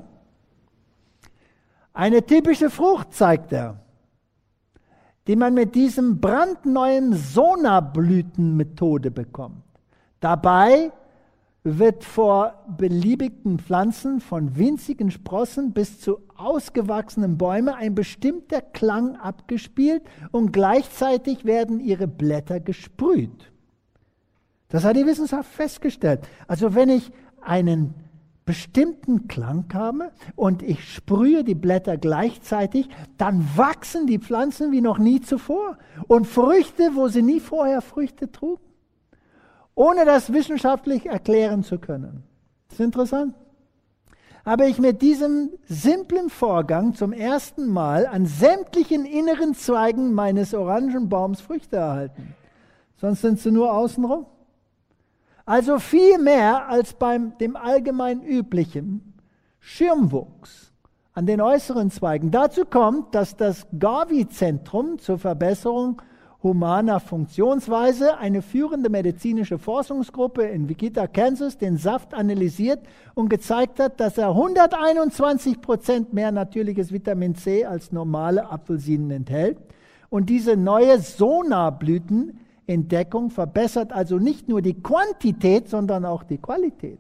Eine typische Frucht zeigt er, die man mit diesem brandneuen Sonarblütenmethode bekommt. Dabei wird vor beliebigen Pflanzen von winzigen Sprossen bis zu ausgewachsenen Bäumen ein bestimmter Klang abgespielt und gleichzeitig werden ihre Blätter gesprüht. Das hat die Wissenschaft festgestellt. Also wenn ich einen bestimmten Klang habe und ich sprühe die Blätter gleichzeitig, dann wachsen die Pflanzen wie noch nie zuvor und Früchte, wo sie nie vorher Früchte trugen, ohne das wissenschaftlich erklären zu können. Das ist interessant. Habe ich mit diesem simplen Vorgang zum ersten Mal an sämtlichen inneren Zweigen meines Orangenbaums Früchte erhalten. Sonst sind sie nur außenrum. Also viel mehr als beim dem allgemein üblichen Schirmwuchs an den äußeren Zweigen. Dazu kommt, dass das Garvey-Zentrum zur Verbesserung humaner Funktionsweise, eine führende medizinische Forschungsgruppe in Wichita, Kansas, den Saft analysiert und gezeigt hat, dass er hunderteinundzwanzig Prozent mehr natürliches Vitamin C als normale Apfelsinen enthält. Und diese neue Sonarblütenentdeckung verbessert also nicht nur die Quantität, sondern auch die Qualität.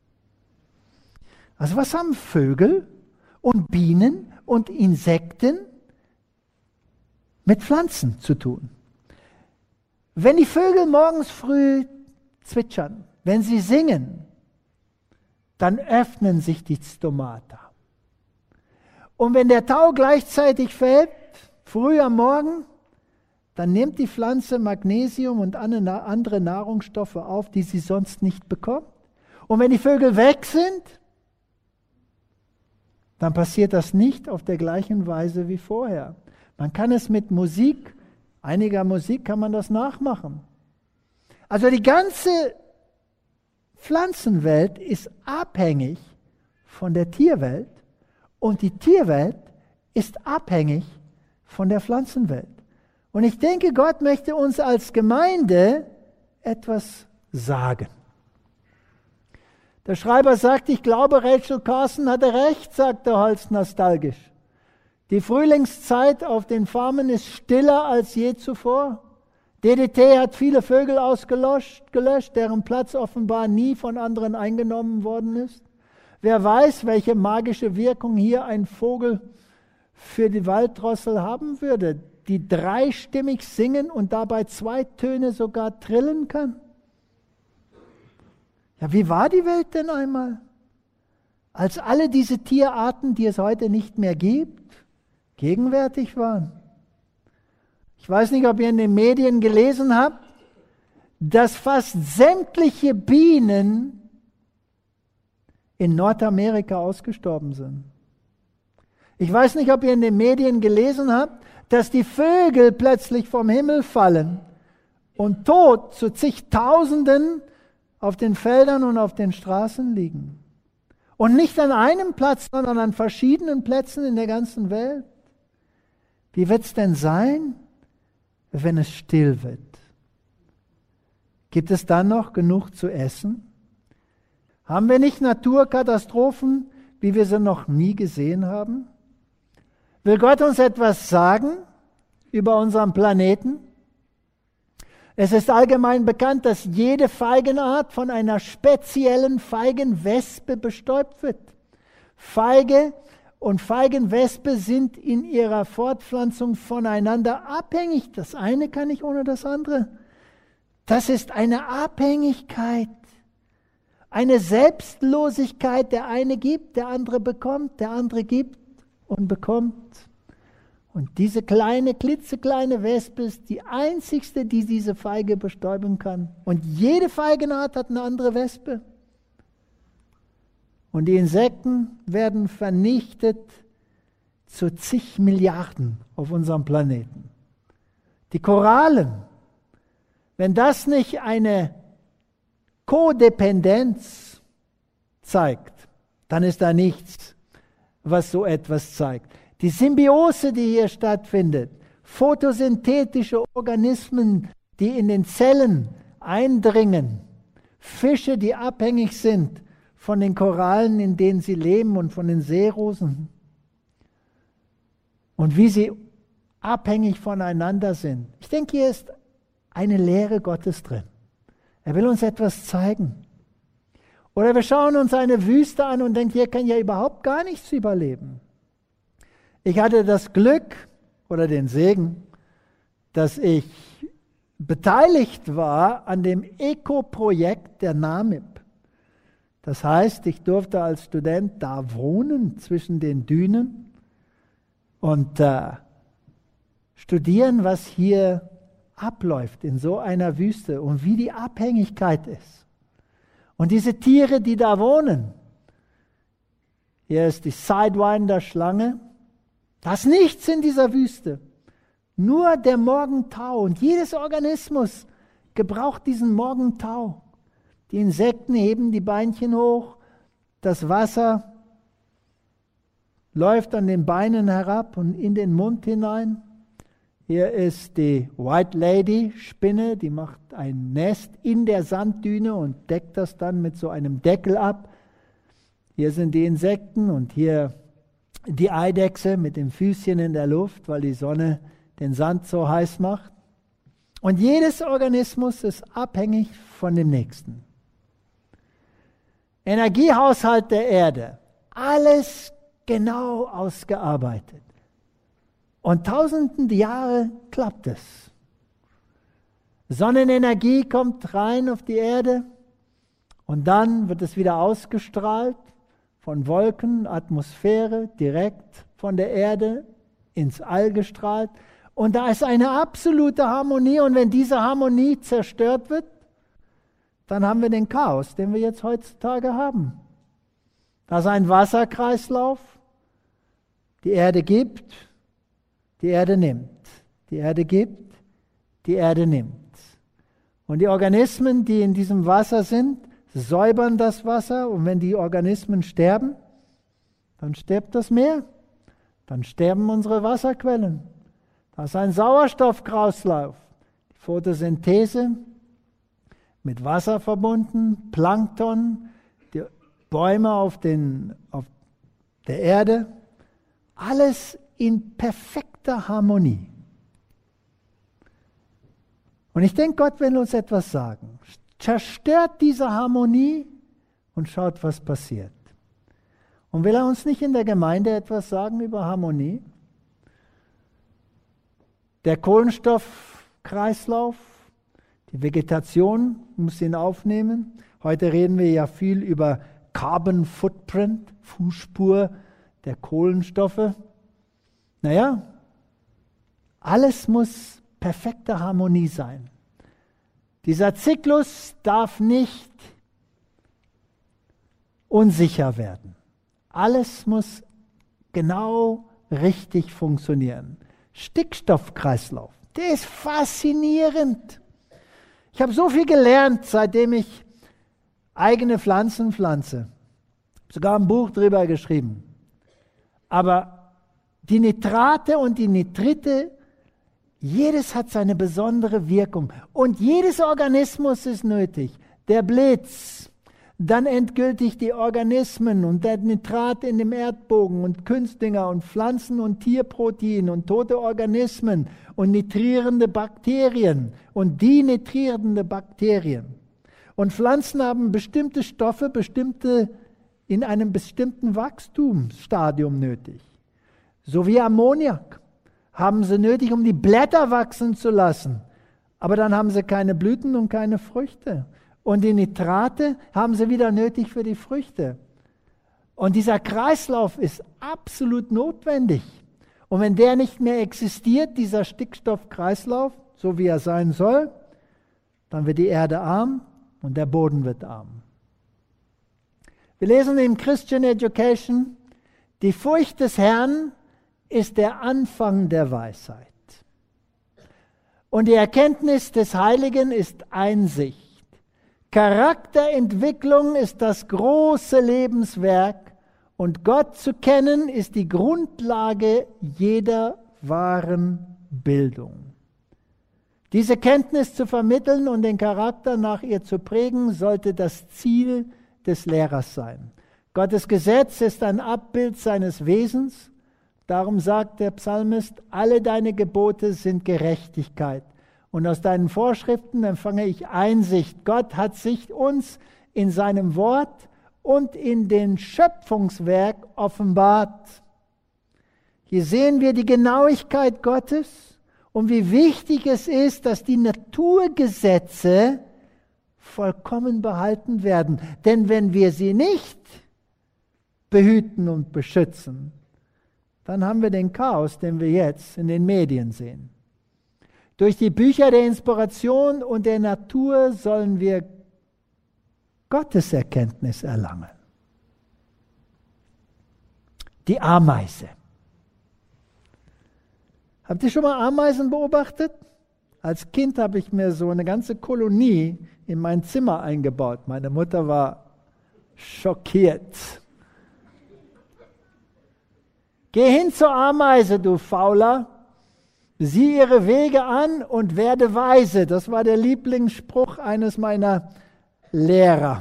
Also was haben Vögel und Bienen und Insekten mit Pflanzen zu tun? Wenn die Vögel morgens früh zwitschern, wenn sie singen, dann öffnen sich die Stomata. Und wenn der Tau gleichzeitig fällt, früh am Morgen, dann nimmt die Pflanze Magnesium und andere Nahrungsstoffe auf, die sie sonst nicht bekommt. Und wenn die Vögel weg sind, dann passiert das nicht auf der gleichen Weise wie vorher. Man kann es mit Musik, einiger Musik kann man das nachmachen. Also die ganze Pflanzenwelt ist abhängig von der Tierwelt und die Tierwelt ist abhängig von der Pflanzenwelt. Und ich denke, Gott möchte uns als Gemeinde etwas sagen. Der Schreiber sagt, ich glaube, Rachel Carson hatte recht, sagt der Holz nostalgisch. Die Frühlingszeit auf den Farmen ist stiller als je zuvor. D D T hat viele Vögel ausgelöscht, gelöscht, deren Platz offenbar nie von anderen eingenommen worden ist. Wer weiß, welche magische Wirkung hier ein Vogel für die Walddrossel haben würde, die dreistimmig singen und dabei zwei Töne sogar trillen kann. Ja, wie war die Welt denn einmal? Als alle diese Tierarten, die es heute nicht mehr gibt, gegenwärtig waren. Ich weiß nicht, ob ihr in den Medien gelesen habt, dass fast sämtliche Bienen in Nordamerika ausgestorben sind. Ich weiß nicht, ob ihr in den Medien gelesen habt, dass die Vögel plötzlich vom Himmel fallen und tot zu zigtausenden auf den Feldern und auf den Straßen liegen. Und nicht an einem Platz, sondern an verschiedenen Plätzen in der ganzen Welt. Wie wird es denn sein, wenn es still wird? Gibt es dann noch genug zu essen? Haben wir nicht Naturkatastrophen, wie wir sie noch nie gesehen haben? Will Gott uns etwas sagen über unseren Planeten? Es ist allgemein bekannt, dass jede Feigenart von einer speziellen Feigenwespe bestäubt wird. Feige und Feigenwespe sind in ihrer Fortpflanzung voneinander abhängig. Das eine kann nicht ohne das andere. Das ist eine Abhängigkeit, eine Selbstlosigkeit. Der eine gibt, der andere bekommt, der andere gibt und bekommt. Und diese kleine, klitzekleine Wespe ist die einzigste, die diese Feige bestäuben kann. Und jede Feigenart hat eine andere Wespe. Und die Insekten werden vernichtet zu zig Milliarden auf unserem Planeten. Die Korallen, wenn das nicht eine Kodependenz zeigt, dann ist da nichts, was so etwas zeigt. Die Symbiose, die hier stattfindet, photosynthetische Organismen, die in den Zellen eindringen, Fische, die abhängig sind von den Korallen, in denen sie leben und von den Seerosen und wie sie abhängig voneinander sind. Ich denke, hier ist eine Lehre Gottes drin. Er will uns etwas zeigen. Oder wir schauen uns eine Wüste an und denken, hier kann ja überhaupt gar nichts überleben. Ich hatte das Glück oder den Segen, dass ich beteiligt war an dem Eco-Projekt der Namib. Das heißt, ich durfte als Student da wohnen zwischen den Dünen und äh, studieren, was hier abläuft in so einer Wüste und wie die Abhängigkeit ist. Und diese Tiere, die da wohnen, hier ist die Sidewinder-Schlange, da ist nichts in dieser Wüste, nur der Morgentau. Und jedes Organismus gebraucht diesen Morgentau. Die Insekten heben die Beinchen hoch, das Wasser läuft an den Beinen herab und in den Mund hinein. Hier ist die White Lady Spinne, die macht ein Nest in der Sanddüne und deckt das dann mit so einem Deckel ab. Hier sind die Insekten und hier die Eidechse mit dem Füßchen in der Luft, weil die Sonne den Sand so heiß macht. Und jedes Organismus ist abhängig von dem nächsten. Energiehaushalt der Erde, alles genau ausgearbeitet. Und tausenden Jahre klappt es. Sonnenenergie kommt rein auf die Erde und dann wird es wieder ausgestrahlt von Wolken, Atmosphäre, direkt von der Erde ins All gestrahlt. Und da ist eine absolute Harmonie. Und wenn diese Harmonie zerstört wird, dann haben wir den Chaos, den wir jetzt heutzutage haben. Da ist ein Wasserkreislauf. Die Erde gibt, die Erde nimmt. Die Erde gibt, die Erde nimmt. Und die Organismen, die in diesem Wasser sind, säubern das Wasser. Und wenn die Organismen sterben, dann stirbt das Meer. Dann sterben unsere Wasserquellen. Das ist ein Sauerstoffkreislauf. Die Photosynthese mit Wasser verbunden, Plankton, die Bäume auf, den, auf der Erde, alles in perfekter Harmonie. Und ich denke, Gott will uns etwas sagen. Zerstört diese Harmonie und schaut, was passiert. Und will er uns nicht in der Gemeinde etwas sagen über Harmonie? Der Kohlenstoffkreislauf, die Vegetation muss ihn aufnehmen. Heute reden wir ja viel über Carbon Footprint, Fußspur der Kohlenstoffe. Naja, alles muss perfekte Harmonie sein. Dieser Zyklus darf nicht unsicher werden. Alles muss genau richtig funktionieren. Stickstoffkreislauf, der ist faszinierend. Ich habe so viel gelernt, seitdem ich eigene Pflanzen pflanze. Sogar ein Buch drüber geschrieben. Aber die Nitrate und die Nitrite, jedes hat seine besondere Wirkung. Und jedes Organismus ist nötig. Der Blitz, dann endgültig die Organismen und der Nitrat in dem Erdbogen und Künstlinger und Pflanzen- und Tierprotein und tote Organismen und nitrierende Bakterien und denitrierende Bakterien. Und Pflanzen haben bestimmte Stoffe, bestimmte, in einem bestimmten Wachstumsstadium nötig. So wie Ammoniak haben sie nötig, um die Blätter wachsen zu lassen. Aber dann haben sie keine Blüten und keine Früchte. Und die Nitrate haben sie wieder nötig für die Früchte. Und dieser Kreislauf ist absolut notwendig. Und wenn der nicht mehr existiert, dieser Stickstoffkreislauf, so wie er sein soll, dann wird die Erde arm und der Boden wird arm. Wir lesen in Christian Education, die Furcht des Herrn ist der Anfang der Weisheit. Und die Erkenntnis des Heiligen ist Einsicht. Charakterentwicklung ist das große Lebenswerk und Gott zu kennen ist die Grundlage jeder wahren Bildung. Diese Kenntnis zu vermitteln und den Charakter nach ihr zu prägen, sollte das Ziel des Lehrers sein. Gottes Gesetz ist ein Abbild seines Wesens. Darum sagt der Psalmist, alle deine Gebote sind Gerechtigkeit. Und aus deinen Vorschriften empfange ich Einsicht. Gott hat sich uns in seinem Wort und in dem Schöpfungswerk offenbart. Hier sehen wir die Genauigkeit Gottes und wie wichtig es ist, dass die Naturgesetze vollkommen behalten werden. Denn wenn wir sie nicht behüten und beschützen, dann haben wir den Chaos, den wir jetzt in den Medien sehen. Durch die Bücher der Inspiration und der Natur sollen wir Gotteserkenntnis erlangen. Die Ameise. Habt ihr schon mal Ameisen beobachtet? Als Kind habe ich mir so eine ganze Kolonie in mein Zimmer eingebaut. Meine Mutter war schockiert. Geh hin zur Ameise, du Fauler. Sieh ihre Wege an und werde weise. Das war der Lieblingsspruch eines meiner Lehrer.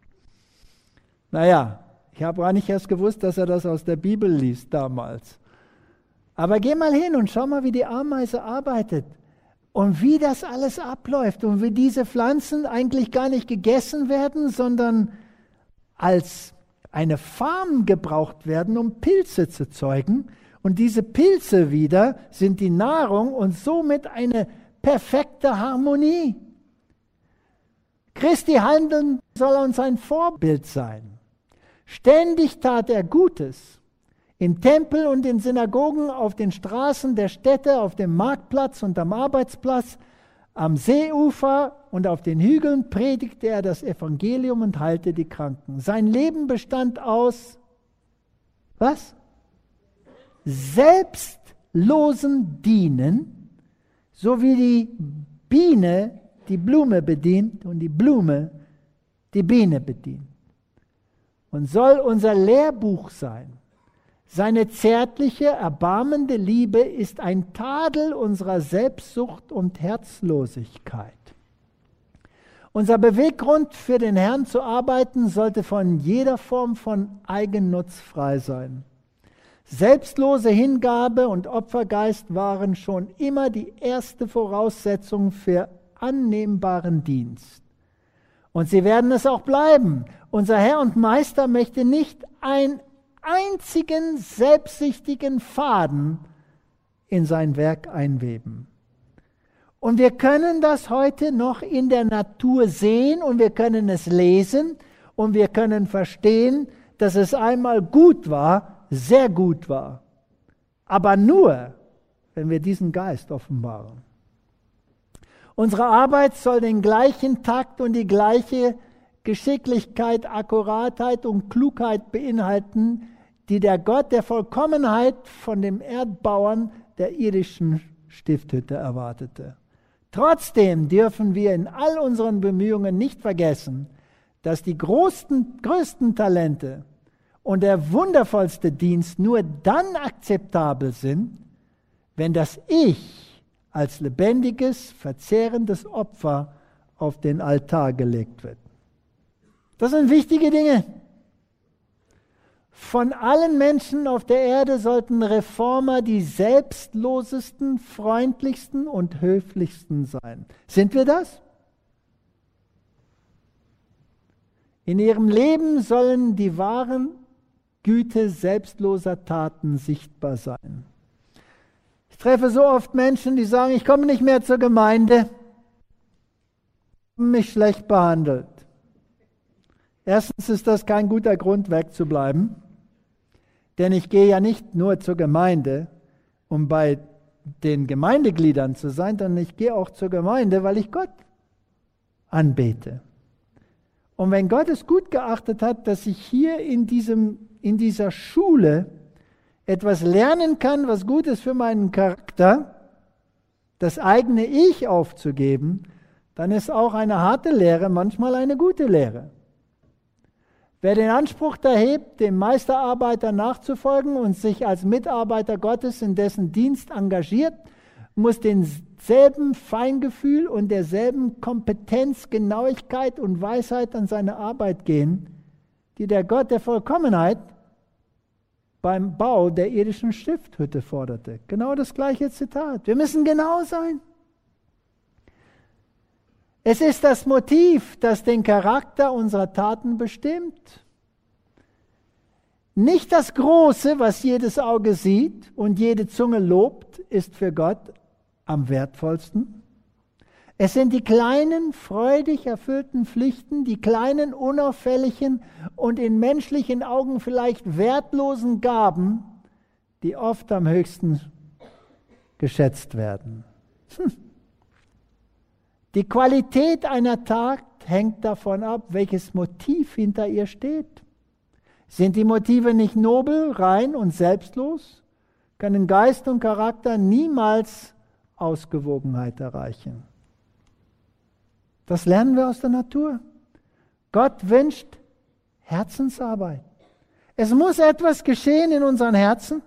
Naja, ich habe gar nicht erst gewusst, dass er das aus der Bibel liest damals. Aber geh mal hin und schau mal, wie die Ameise arbeitet und wie das alles abläuft und wie diese Pflanzen eigentlich gar nicht gegessen werden, sondern als eine Farm gebraucht werden, um Pilze zu zeugen. Und diese Pilze wieder sind die Nahrung und somit eine perfekte Harmonie. Christi Handeln soll uns ein Vorbild sein. Ständig tat er Gutes. Im Tempel und in Synagogen, auf den Straßen der Städte, auf dem Marktplatz und am Arbeitsplatz, am Seeufer und auf den Hügeln predigte er das Evangelium und heilte die Kranken. Sein Leben bestand aus, was? Selbstlosen Dienen, so wie die Biene die Blume bedient und die Blume die Biene bedient. Und soll unser Lehrbuch sein. Seine zärtliche, erbarmende Liebe ist ein Tadel unserer Selbstsucht und Herzlosigkeit. Unser Beweggrund, für den Herrn zu arbeiten, sollte von jeder Form von Eigennutz frei sein. Selbstlose Hingabe und Opfergeist waren schon immer die erste Voraussetzung für annehmbaren Dienst. Und sie werden es auch bleiben. Unser Herr und Meister möchte nicht einen einzigen selbstsüchtigen Faden in sein Werk einweben. Und wir können das heute noch in der Natur sehen und wir können es lesen und wir können verstehen, dass es einmal gut war, sehr gut war. Aber nur, wenn wir diesen Geist offenbaren. Unsere Arbeit soll den gleichen Takt und die gleiche Geschicklichkeit, Akkuratheit und Klugheit beinhalten, die der Gott der Vollkommenheit von dem Erdbauern der irdischen Stifthütte erwartete. Trotzdem dürfen wir in all unseren Bemühungen nicht vergessen, dass die größten, größten Talente und der wundervollste Dienst nur dann akzeptabel sind, wenn das Ich als lebendiges, verzehrendes Opfer auf den Altar gelegt wird. Das sind wichtige Dinge. Von allen Menschen auf der Erde sollten Reformer die selbstlosesten, freundlichsten und höflichsten sein. Sind wir das? In ihrem Leben sollen die wahren Güte selbstloser Taten sichtbar sein. Ich treffe so oft Menschen, die sagen, ich komme nicht mehr zur Gemeinde, haben mich schlecht behandelt. Erstens ist das kein guter Grund, wegzubleiben. Denn ich gehe ja nicht nur zur Gemeinde, um bei den Gemeindegliedern zu sein, sondern ich gehe auch zur Gemeinde, weil ich Gott anbete. Und wenn Gott es gut geachtet hat, dass ich hier in, diesem, in dieser Schule etwas lernen kann, was gut ist für meinen Charakter, das eigene Ich aufzugeben, dann ist auch eine harte Lehre manchmal eine gute Lehre. Wer den Anspruch erhebt, dem Meisterarbeiter nachzufolgen und sich als Mitarbeiter Gottes in dessen Dienst engagiert, muss denselben Feingefühl und derselben Kompetenz, Genauigkeit und Weisheit an seine Arbeit gehen, die der Gott der Vollkommenheit beim Bau der irdischen Stifthütte forderte. Genau das gleiche Zitat. Wir müssen genau sein. Es ist das Motiv, das den Charakter unserer Taten bestimmt. Nicht das Große, was jedes Auge sieht und jede Zunge lobt, ist für Gott am wertvollsten. Es sind die kleinen, freudig erfüllten Pflichten, die kleinen, unauffälligen und in menschlichen Augen vielleicht wertlosen Gaben, die oft am höchsten geschätzt werden. Hm. Die Qualität einer Tat hängt davon ab, welches Motiv hinter ihr steht. Sind die Motive nicht nobel, rein und selbstlos, können Geist und Charakter niemals Ausgewogenheit erreichen. Das lernen wir aus der Natur. Gott wünscht Herzensarbeit. Es muss etwas geschehen in unseren Herzen.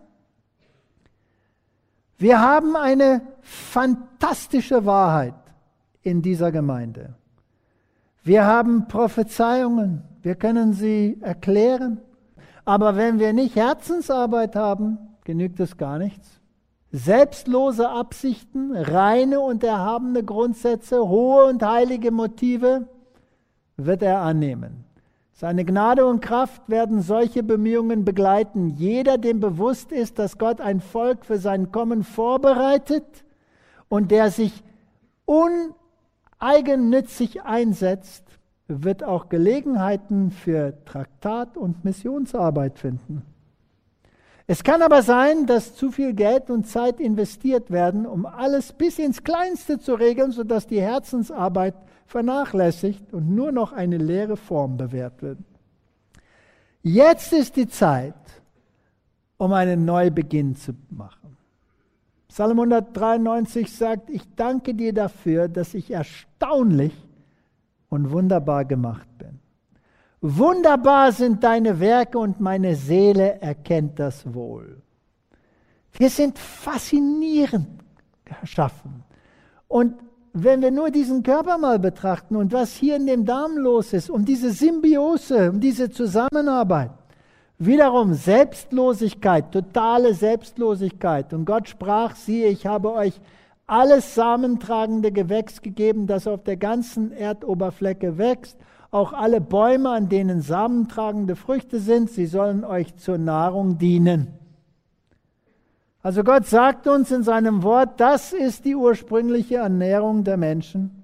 Wir haben eine fantastische Wahrheit in dieser Gemeinde. Wir haben Prophezeiungen, wir können sie erklären, aber wenn wir nicht Herzensarbeit haben, genügt es gar nichts. Selbstlose Absichten, reine und erhabene Grundsätze, hohe und heilige Motive wird er annehmen. Seine Gnade und Kraft werden solche Bemühungen begleiten. Jeder, dem bewusst ist, dass Gott ein Volk für sein Kommen vorbereitet und der sich un eigennützig einsetzt, wird auch Gelegenheiten für Traktat- und Missionsarbeit finden. Es kann aber sein, dass zu viel Geld und Zeit investiert werden, um alles bis ins Kleinste zu regeln, sodass die Herzensarbeit vernachlässigt und nur noch eine leere Form bewährt wird. Jetzt ist die Zeit, um einen Neubeginn zu machen. Psalm hundertdreiundneunzig sagt, ich danke dir dafür, dass ich erstaunlich und wunderbar gemacht bin. Wunderbar sind deine Werke und meine Seele erkennt das wohl. Wir sind faszinierend geschaffen. Und wenn wir nur diesen Körper mal betrachten und was hier in dem Darm los ist, um diese Symbiose, um diese Zusammenarbeit, wiederum Selbstlosigkeit, totale Selbstlosigkeit. Und Gott sprach, siehe, ich habe euch alles samentragende Gewächs gegeben, das auf der ganzen Erdoberfläche wächst, auch alle Bäume, an denen samentragende Früchte sind, sie sollen euch zur Nahrung dienen. Also Gott sagt uns in seinem Wort, das ist die ursprüngliche Ernährung der Menschen.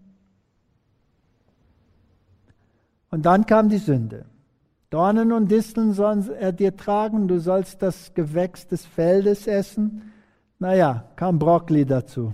Und dann kam die Sünde. Dornen und Disteln soll er dir tragen, du sollst das Gewächs des Feldes essen. Naja, kam Brokkoli dazu.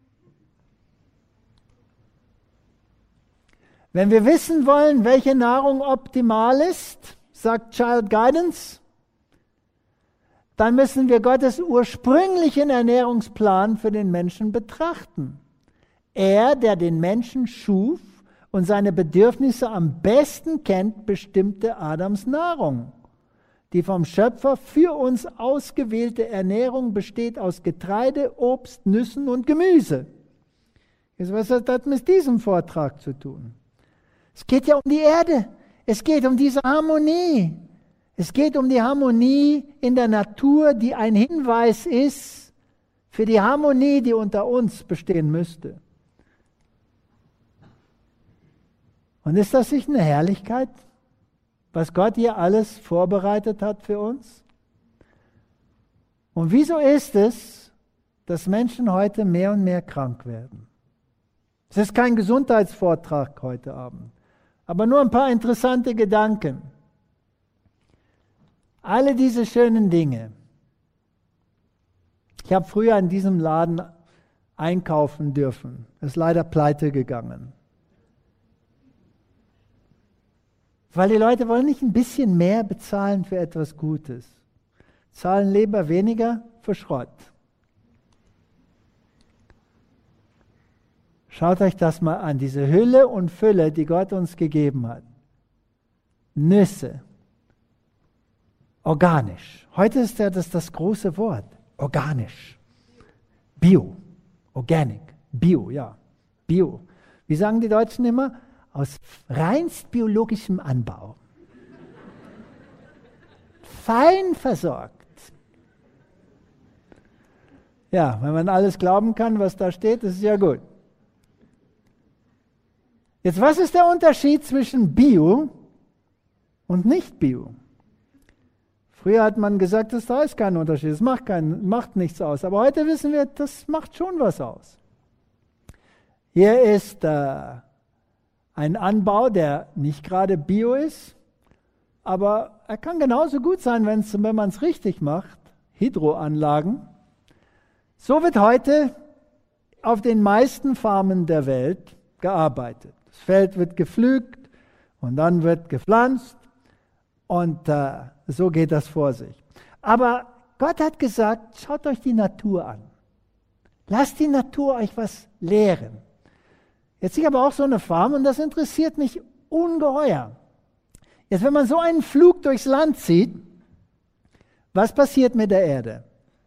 Wenn wir wissen wollen, welche Nahrung optimal ist, sagt Child Guidance, dann müssen wir Gottes ursprünglichen Ernährungsplan für den Menschen betrachten. Er, der den Menschen schuf und seine Bedürfnisse am besten kennt, bestimmte Adams Nahrung. Die vom Schöpfer für uns ausgewählte Ernährung besteht aus Getreide, Obst, Nüssen und Gemüse. Jetzt, was hat das mit diesem Vortrag zu tun? Es geht ja um die Erde. Es geht um diese Harmonie. Es geht um die Harmonie in der Natur, die ein Hinweis ist für die Harmonie, die unter uns bestehen müsste. Und ist das nicht eine Herrlichkeit, was Gott hier alles vorbereitet hat für uns? Und wieso ist es, dass Menschen heute mehr und mehr krank werden? Es ist kein Gesundheitsvortrag heute Abend, aber nur ein paar interessante Gedanken. Alle diese schönen Dinge. Ich habe früher in diesem Laden einkaufen dürfen. Ist leider pleite gegangen. Weil die Leute wollen nicht ein bisschen mehr bezahlen für etwas Gutes. Zahlen lieber weniger für Schrott. Schaut euch das mal an, diese Hülle und Fülle, die Gott uns gegeben hat. Nüsse. Organisch. Heute ist ja das, das große Wort. Organisch. Bio. Organic. Bio, ja. Bio. Wie sagen die Deutschen immer? Aus reinst biologischem Anbau. Fein versorgt. Ja, wenn man alles glauben kann, was da steht, ist es ja gut. Jetzt, was ist der Unterschied zwischen Bio und nicht Bio? Früher hat man gesagt, dass da ist kein Unterschied, es macht, kein, macht nichts aus. Aber heute wissen wir, das macht schon was aus. Hier ist äh, ein Anbau, der nicht gerade Bio ist, aber er kann genauso gut sein, wenn's, wenn man es richtig macht. Hydroanlagen. So wird heute auf den meisten Farmen der Welt gearbeitet. Das Feld wird gepflügt und dann wird gepflanzt und äh, so geht das vor sich. Aber Gott hat gesagt, schaut euch die Natur an. Lasst die Natur euch was lehren. Jetzt sehe ich aber auch so eine Farm und das interessiert mich ungeheuer. Jetzt, wenn man so einen Flug durchs Land zieht, was passiert mit der Erde?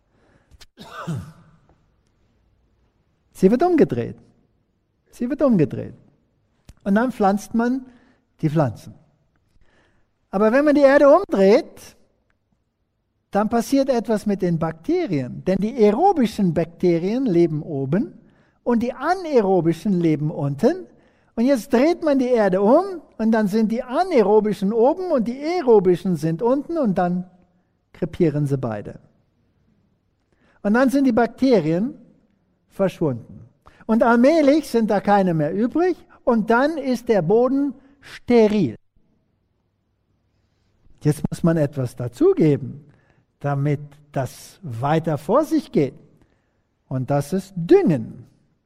Sie wird umgedreht. Sie wird umgedreht. Und dann pflanzt man die Pflanzen. Aber wenn man die Erde umdreht, dann passiert etwas mit den Bakterien. Denn die aerobischen Bakterien leben oben und die anaerobischen leben unten. Und jetzt dreht man die Erde um und dann sind die anaerobischen oben und die aerobischen sind unten und dann krepieren sie beide. Und dann sind die Bakterien verschwunden. Und allmählich sind da keine mehr übrig und dann ist der Boden steril. Jetzt muss man etwas dazugeben, damit das weiter vor sich geht. Und das ist Düngen.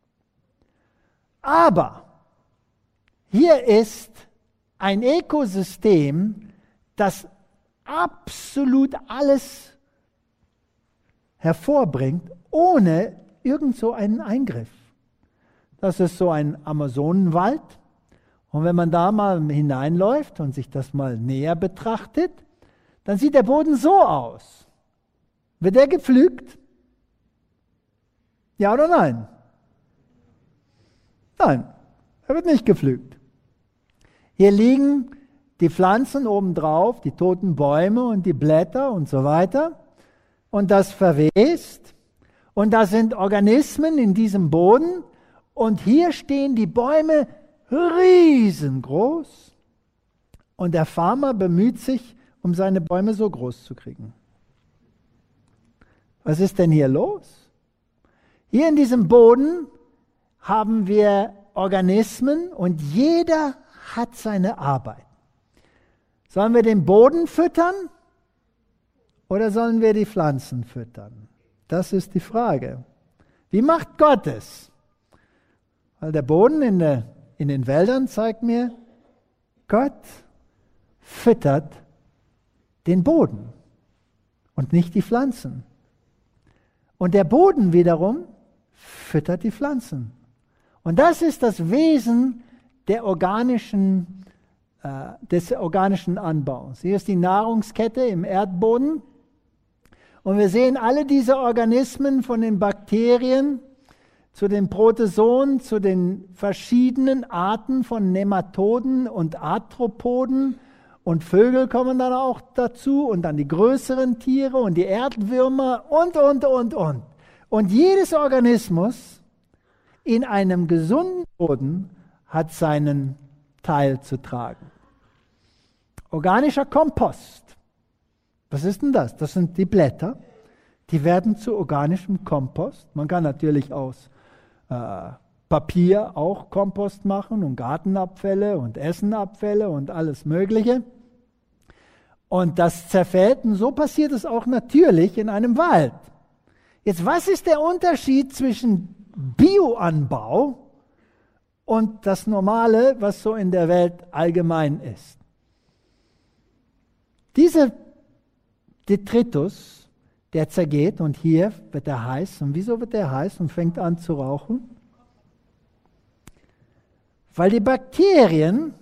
Aber hier ist ein Ökosystem, das absolut alles hervorbringt, ohne irgend so einen Eingriff. Das ist so ein Amazonenwald Und wenn man da mal hineinläuft und sich das mal näher betrachtet, dann sieht der Boden so aus. Wird der gepflügt? Ja oder nein? Nein, er wird nicht gepflügt. Hier liegen die Pflanzen obendrauf, die toten Bäume und die Blätter und so weiter. Und das verwest. Und da sind Organismen in diesem Boden. Und hier stehen die Bäume riesengroß. Und der Farmer bemüht sich, um seine Bäume so groß zu kriegen. Was ist denn hier los? Hier in diesem Boden haben wir Organismen und jeder hat seine Arbeit. Sollen wir den Boden füttern oder sollen wir die Pflanzen füttern? Das ist die Frage. Wie macht Gott es? Weil der Boden in, der, in den Wäldern zeigt mir, Gott füttert den Boden und nicht die Pflanzen. Und der Boden wiederum füttert die Pflanzen. Und das ist das Wesen der organischen, äh, des organischen Anbaus. Hier ist die Nahrungskette im Erdboden. Und wir sehen alle diese Organismen von den Bakterien zu den Protozoen, zu den verschiedenen Arten von Nematoden und Arthropoden. Und Vögel kommen dann auch dazu und dann die größeren Tiere und die Erdwürmer und, und, und, und. Und jedes Organismus in einem gesunden Boden hat seinen Teil zu tragen. Organischer Kompost. Was ist denn das? Das sind die Blätter. Die werden zu organischem Kompost. Man kann natürlich aus äh, Papier auch Kompost machen und Gartenabfälle und Essenabfälle und alles Mögliche. Und das zerfällt und so passiert es auch natürlich in einem Wald. Jetzt, was ist der Unterschied zwischen Bioanbau und das Normale, was so in der Welt allgemein ist? Dieser Detritus, der zergeht und hier wird er heiß. Und wieso wird er heiß und fängt an zu rauchen? Weil die Bakterien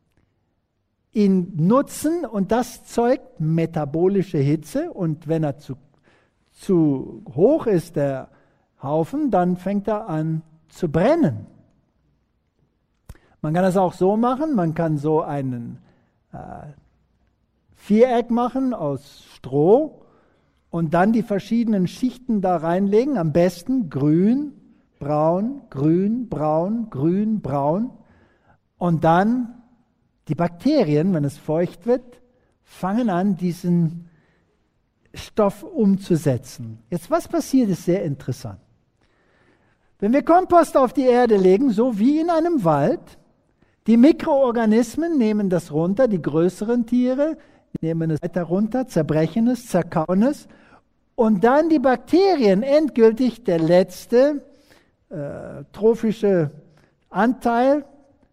ihn nutzen und das zeugt metabolische Hitze und wenn er zu, zu hoch ist, der Haufen, dann fängt er an zu brennen. Man kann das auch so machen, man kann so einen äh, Viereck machen aus Stroh und dann die verschiedenen Schichten da reinlegen, am besten grün, braun, grün, braun, grün, braun und dann die Bakterien, wenn es feucht wird, fangen an, diesen Stoff umzusetzen. Jetzt, was passiert, ist sehr interessant. Wenn wir Kompost auf die Erde legen, so wie in einem Wald, die Mikroorganismen nehmen das runter, die größeren Tiere nehmen es weiter runter, zerbrechen es, zerkauen es und dann die Bakterien endgültig, der letzte äh, trophische Anteil,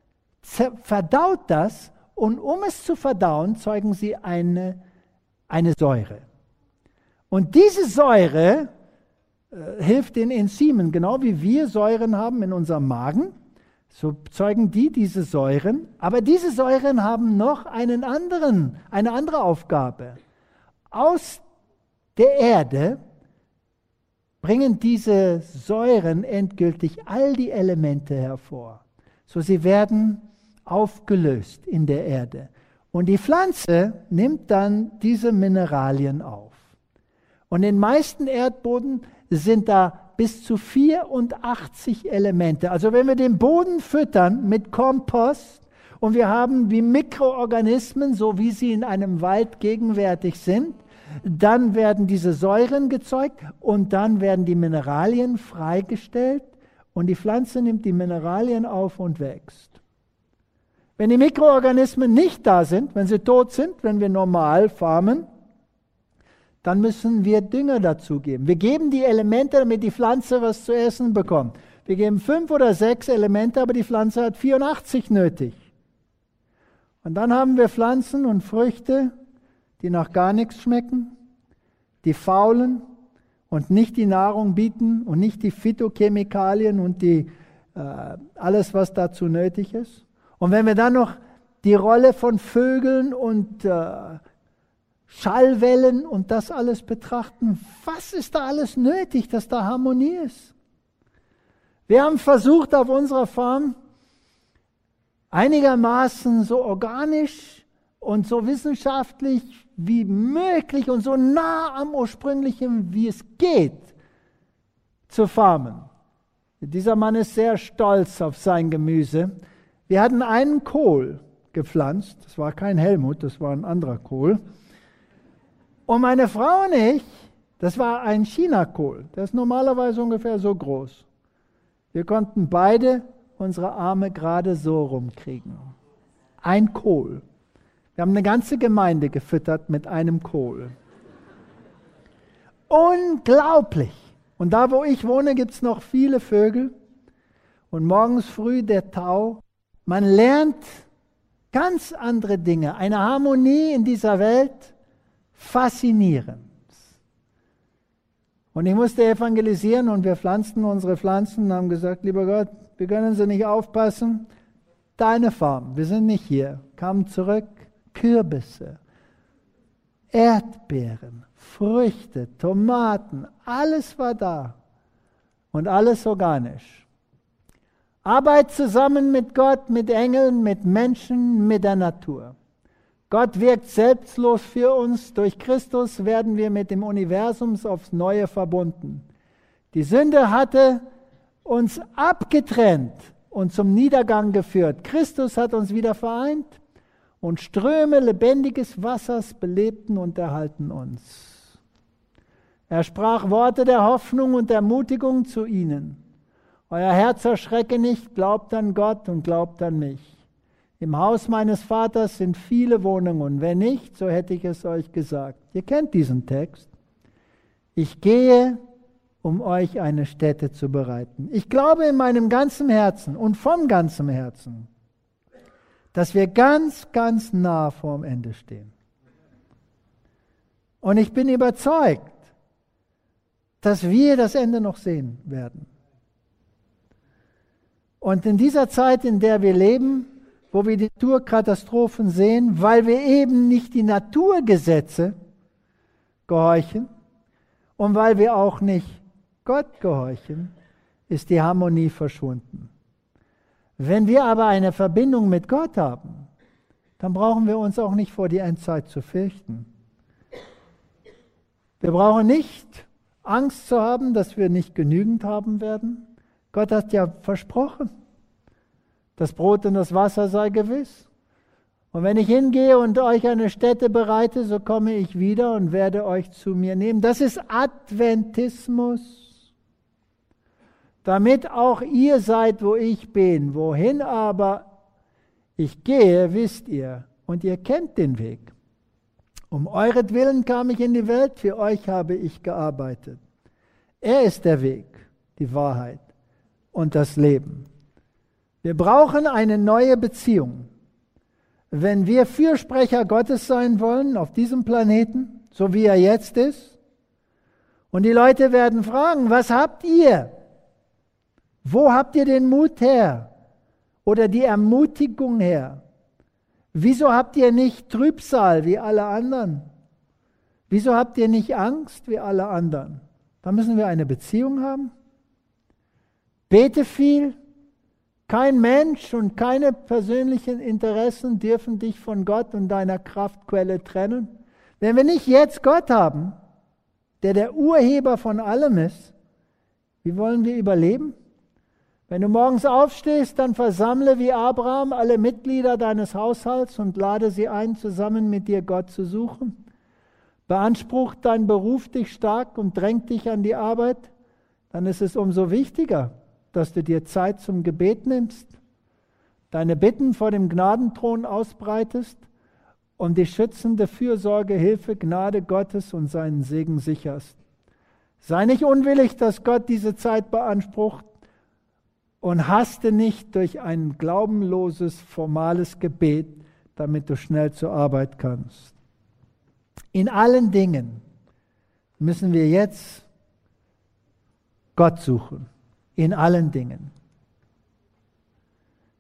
verdaut das und um es zu verdauen, zeugen sie eine, eine Säure. Und diese Säure äh, hilft den Enzymen, genau wie wir Säuren haben in unserem Magen, so zeugen die diese Säuren, aber diese Säuren haben noch einen anderen, eine andere Aufgabe. Aus der Erde bringen diese Säuren endgültig all die Elemente hervor. So sie werden aufgelöst in der Erde. Und die Pflanze nimmt dann diese Mineralien auf. Und in den meisten Erdboden sind da bis zu vierundachtzig Elemente. Also wenn wir den Boden füttern mit Kompost und wir haben wie Mikroorganismen, so wie sie in einem Wald gegenwärtig sind, dann werden diese Säuren gezeugt und dann werden die Mineralien freigestellt und die Pflanze nimmt die Mineralien auf und wächst. Wenn die Mikroorganismen nicht da sind, wenn sie tot sind, wenn wir normal farmen, dann müssen wir Dünger dazugeben. Wir geben die Elemente, damit die Pflanze was zu essen bekommt. Wir geben fünf oder sechs Elemente, aber die Pflanze hat vierundachtzig nötig. Und dann haben wir Pflanzen und Früchte, die nach gar nichts schmecken, die faulen und nicht die Nahrung bieten und nicht die Phytochemikalien und die, äh, alles, was dazu nötig ist. Und wenn wir dann noch die Rolle von Vögeln und äh, Schallwellen und das alles betrachten, was ist da alles nötig, dass da Harmonie ist? Wir haben versucht, auf unserer Farm einigermaßen so organisch und so wissenschaftlich wie möglich und so nah am Ursprünglichen, wie es geht, zu farmen. Dieser Mann ist sehr stolz auf sein Gemüse. Wir hatten einen Kohl gepflanzt, das war kein Helmut, das war ein anderer Kohl. Und meine Frau und ich, das war ein Chinakohl, der ist normalerweise ungefähr so groß. Wir konnten beide unsere Arme gerade so rumkriegen. Ein Kohl. Wir haben eine ganze Gemeinde gefüttert mit einem Kohl. Unglaublich. Und da, wo ich wohne, gibt es noch viele Vögel. Und morgens früh der Tau. Man lernt ganz andere Dinge. Eine Harmonie in dieser Welt, faszinierend. Und ich musste evangelisieren und wir pflanzten unsere Pflanzen und haben gesagt, lieber Gott, wir können sie nicht aufpassen. Deine Farm, wir sind nicht hier. Kamen zurück, Kürbisse, Erdbeeren, Früchte, Tomaten, alles war da. Und alles organisch. Arbeit zusammen mit Gott, mit Engeln, mit Menschen, mit der Natur. Gott wirkt selbstlos für uns. Durch Christus werden wir mit dem Universum aufs Neue verbunden. Die Sünde hatte uns abgetrennt und zum Niedergang geführt. Christus hat uns wieder vereint und Ströme lebendiges Wassers belebten und erhalten uns. Er sprach Worte der Hoffnung und Ermutigung zu ihnen. Euer Herz erschrecke nicht, glaubt an Gott und glaubt an mich. Im Haus meines Vaters sind viele Wohnungen, und wenn nicht, so hätte ich es euch gesagt. Ihr kennt diesen Text. Ich gehe, um euch eine Stätte zu bereiten. Ich glaube in meinem ganzen Herzen und von ganzem Herzen, dass wir ganz, ganz nah vorm Ende stehen. Und ich bin überzeugt, dass wir das Ende noch sehen werden. Und in dieser Zeit, in der wir leben, wo wir die Naturkatastrophen sehen, weil wir eben nicht die Naturgesetze gehorchen und weil wir auch nicht Gott gehorchen, ist die Harmonie verschwunden. Wenn wir aber eine Verbindung mit Gott haben, dann brauchen wir uns auch nicht vor die Endzeit zu fürchten. Wir brauchen nicht Angst zu haben, dass wir nicht genügend haben werden. Gott hat ja versprochen, das Brot und das Wasser sei gewiss. Und wenn ich hingehe und euch eine Stätte bereite, so komme ich wieder und werde euch zu mir nehmen. Das ist Adventismus. Damit auch ihr seid, wo ich bin. Wohin aber ich gehe, wisst ihr. Und ihr kennt den Weg. Um euretwillen kam ich in die Welt, für euch habe ich gearbeitet. Er ist der Weg, die Wahrheit und das Leben. Wir brauchen eine neue Beziehung. Wenn wir Fürsprecher Gottes sein wollen auf diesem Planeten, so wie er jetzt ist, und die Leute werden fragen, was habt ihr? Wo habt ihr den Mut her? Oder die Ermutigung her? Wieso habt ihr nicht Trübsal wie alle anderen? Wieso habt ihr nicht Angst wie alle anderen? Da müssen wir eine Beziehung haben. Bete viel. Kein Mensch und keine persönlichen Interessen dürfen dich von Gott und deiner Kraftquelle trennen. Wenn wir nicht jetzt Gott haben, der der Urheber von allem ist, wie wollen wir überleben? Wenn du morgens aufstehst, dann versammle wie Abraham alle Mitglieder deines Haushalts und lade sie ein, zusammen mit dir Gott zu suchen. Beansprucht dein Beruf dich stark und drängt dich an die Arbeit, dann ist es umso wichtiger, dass du dir Zeit zum Gebet nimmst, deine Bitten vor dem Gnadenthron ausbreitest und die schützende Fürsorge, Hilfe, Gnade Gottes und seinen Segen sicherst. Sei nicht unwillig, dass Gott diese Zeit beansprucht und haste nicht durch ein glaubenloses, formales Gebet, damit du schnell zur Arbeit kannst. In allen Dingen müssen wir jetzt Gott suchen. In allen Dingen.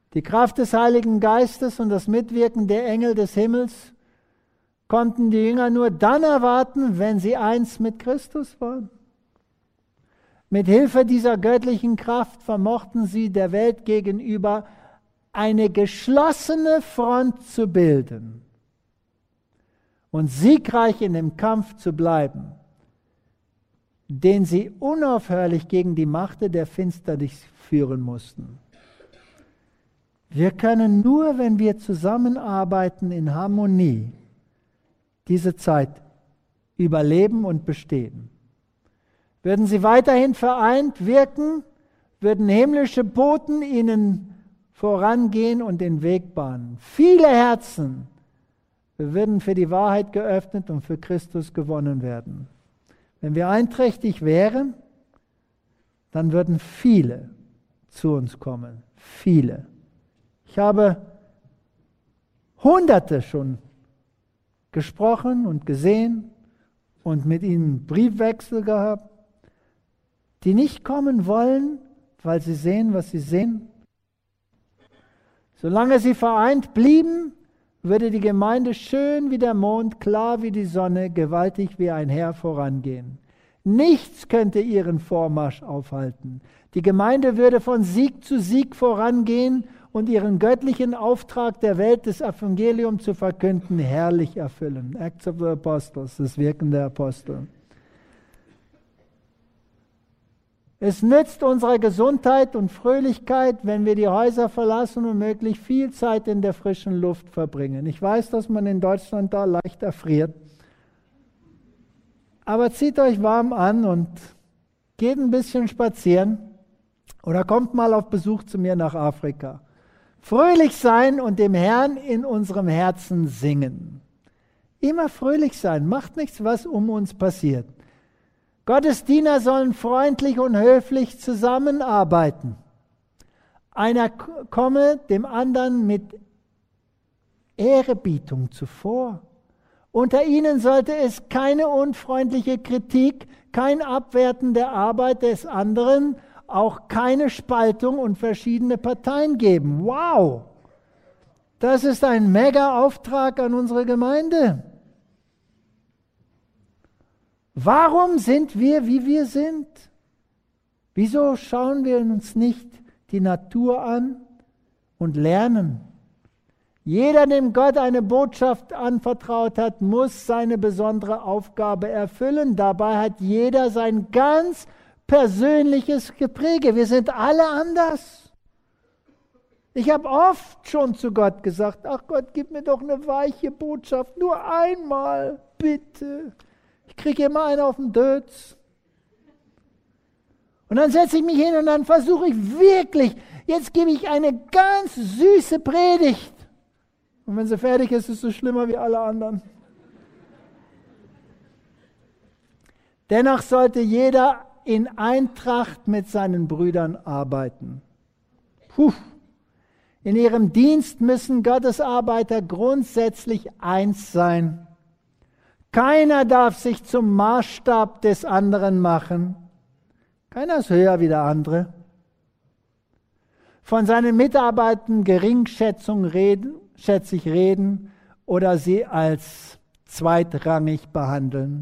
Die Kraft des Heiligen Geistes und das Mitwirken der Engel des Himmels konnten die Jünger nur dann erwarten, wenn sie eins mit Christus waren. Mit Hilfe dieser göttlichen Kraft vermochten sie der Welt gegenüber eine geschlossene Front zu bilden und siegreich in dem Kampf zu bleiben, den sie unaufhörlich gegen die Macht der Finsternis führen mussten. Wir können nur, wenn wir zusammenarbeiten in Harmonie, diese Zeit überleben und bestehen. Würden sie weiterhin vereint wirken, würden himmlische Boten ihnen vorangehen und den Weg bahnen. Viele Herzen würden für die Wahrheit geöffnet und für Christus gewonnen werden. Wenn wir einträchtig wären, dann würden viele zu uns kommen. Viele. Ich habe Hunderte schon gesprochen und gesehen und mit ihnen Briefwechsel gehabt, die nicht kommen wollen, weil sie sehen, was sie sehen. Solange sie vereint blieben, würde die Gemeinde schön wie der Mond, klar wie die Sonne, gewaltig wie ein Heer vorangehen. Nichts könnte ihren Vormarsch aufhalten. Die Gemeinde würde von Sieg zu Sieg vorangehen und ihren göttlichen Auftrag der Welt, das Evangelium zu verkünden, herrlich erfüllen. Acts of the Apostles, das Wirken der Apostel. Es nützt unserer Gesundheit und Fröhlichkeit, wenn wir die Häuser verlassen und möglichst viel Zeit in der frischen Luft verbringen. Ich weiß, dass man in Deutschland da leicht erfriert. Aber zieht euch warm an und geht ein bisschen spazieren oder kommt mal auf Besuch zu mir nach Afrika. Fröhlich sein und dem Herrn in unserem Herzen singen. Immer fröhlich sein, macht nichts, was um uns passiert. Gottes Diener sollen freundlich und höflich zusammenarbeiten. Einer komme dem anderen mit Ehrebietung zuvor. Unter ihnen sollte es keine unfreundliche Kritik, kein Abwerten der Arbeit des anderen, auch keine Spaltung und verschiedene Parteien geben. Wow! Das ist ein Mega-Auftrag an unsere Gemeinde. Warum sind wir, wie wir sind? Wieso schauen wir uns nicht die Natur an und lernen? Jeder, dem Gott eine Botschaft anvertraut hat, muss seine besondere Aufgabe erfüllen. Dabei hat jeder sein ganz persönliches Gepräge. Wir sind alle anders. Ich habe oft schon zu Gott gesagt, ach Gott, gib mir doch eine weiche Botschaft, nur einmal, bitte. Ich kriege immer einen auf den Dötz. Und dann setze ich mich hin und dann versuche ich wirklich, jetzt gebe ich eine ganz süße Predigt. Und wenn sie fertig ist, ist sie schlimmer wie alle anderen. Dennoch sollte jeder in Eintracht mit seinen Brüdern arbeiten. Puh. In ihrem Dienst müssen Gottes Arbeiter grundsätzlich eins sein. Keiner darf sich zum Maßstab des anderen machen. Keiner ist höher wie der andere. Von seinen Mitarbeitern Geringschätzung reden, schätzig reden oder sie als zweitrangig behandeln.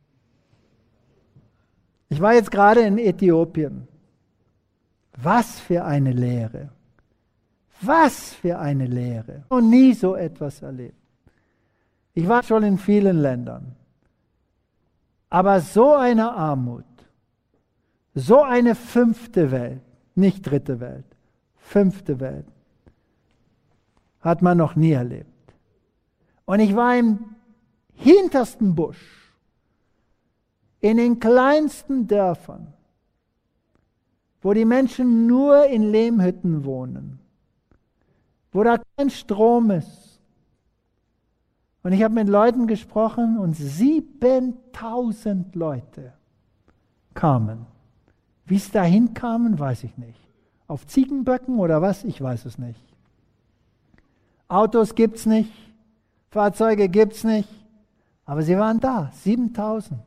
Ich war jetzt gerade in Äthiopien. Was für eine Lehre. Was für eine Lehre. Ich habe noch nie so etwas erlebt. Ich war schon in vielen Ländern. Aber so eine Armut, so eine fünfte Welt, nicht dritte Welt, fünfte Welt, hat man noch nie erlebt. Und ich war im hintersten Busch, in den kleinsten Dörfern, wo die Menschen nur in Lehmhütten wohnen, wo da kein Strom ist. Und ich habe mit Leuten gesprochen und siebentausend Leute kamen. Wie es dahin kamen, weiß ich nicht. Auf Ziegenböcken oder was? Ich weiß es nicht. Autos gibt es nicht, Fahrzeuge gibt es nicht, aber sie waren da, siebentausend.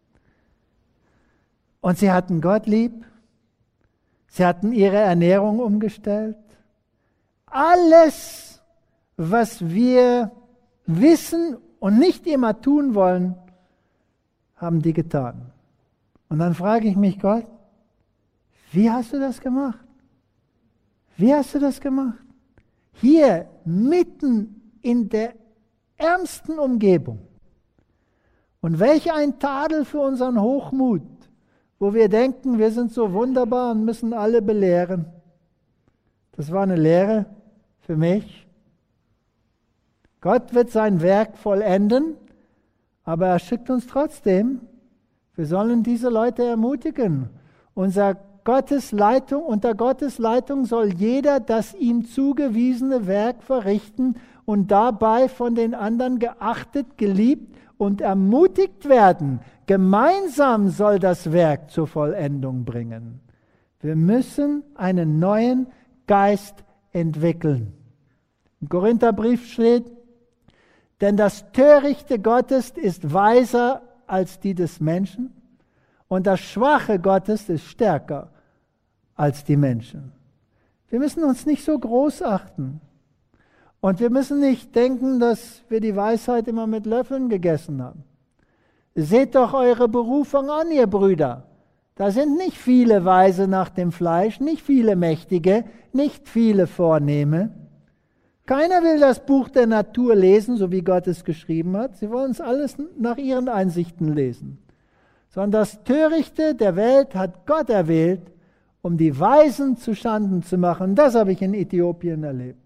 Und sie hatten Gott lieb, sie hatten ihre Ernährung umgestellt alles, was wir wissen und nicht immer tun wollen, haben die getan. Und dann frage ich mich, Gott, wie hast du das gemacht? Wie hast du das gemacht? Hier, mitten in der ärmsten Umgebung. Und welch ein Tadel für unseren Hochmut, wo wir denken, wir sind so wunderbar und müssen alle belehren. Das war eine Lehre für mich. Gott wird sein Werk vollenden, aber er schickt uns trotzdem. Wir sollen diese Leute ermutigen. Unser Gottes Leitung, unter Gottes Leitung soll jeder das ihm zugewiesene Werk verrichten und dabei von den anderen geachtet, geliebt und ermutigt werden. Gemeinsam soll das Werk zur Vollendung bringen. Wir müssen einen neuen Geist entwickeln. Im Korintherbrief steht, denn das Törichte Gottes ist weiser als die des Menschen und das Schwache Gottes ist stärker als die Menschen. Wir müssen uns nicht so groß achten. Und wir müssen nicht denken, dass wir die Weisheit immer mit Löffeln gegessen haben. Seht doch eure Berufung an, ihr Brüder. Da sind nicht viele Weise nach dem Fleisch, nicht viele Mächtige, nicht viele Vornehme. Keiner will das Buch der Natur lesen, so wie Gott es geschrieben hat. Sie wollen es alles nach ihren Einsichten lesen. Sondern das Törichte der Welt hat Gott erwählt, um die Weisen zu Schanden zu machen. Das habe ich in Äthiopien erlebt.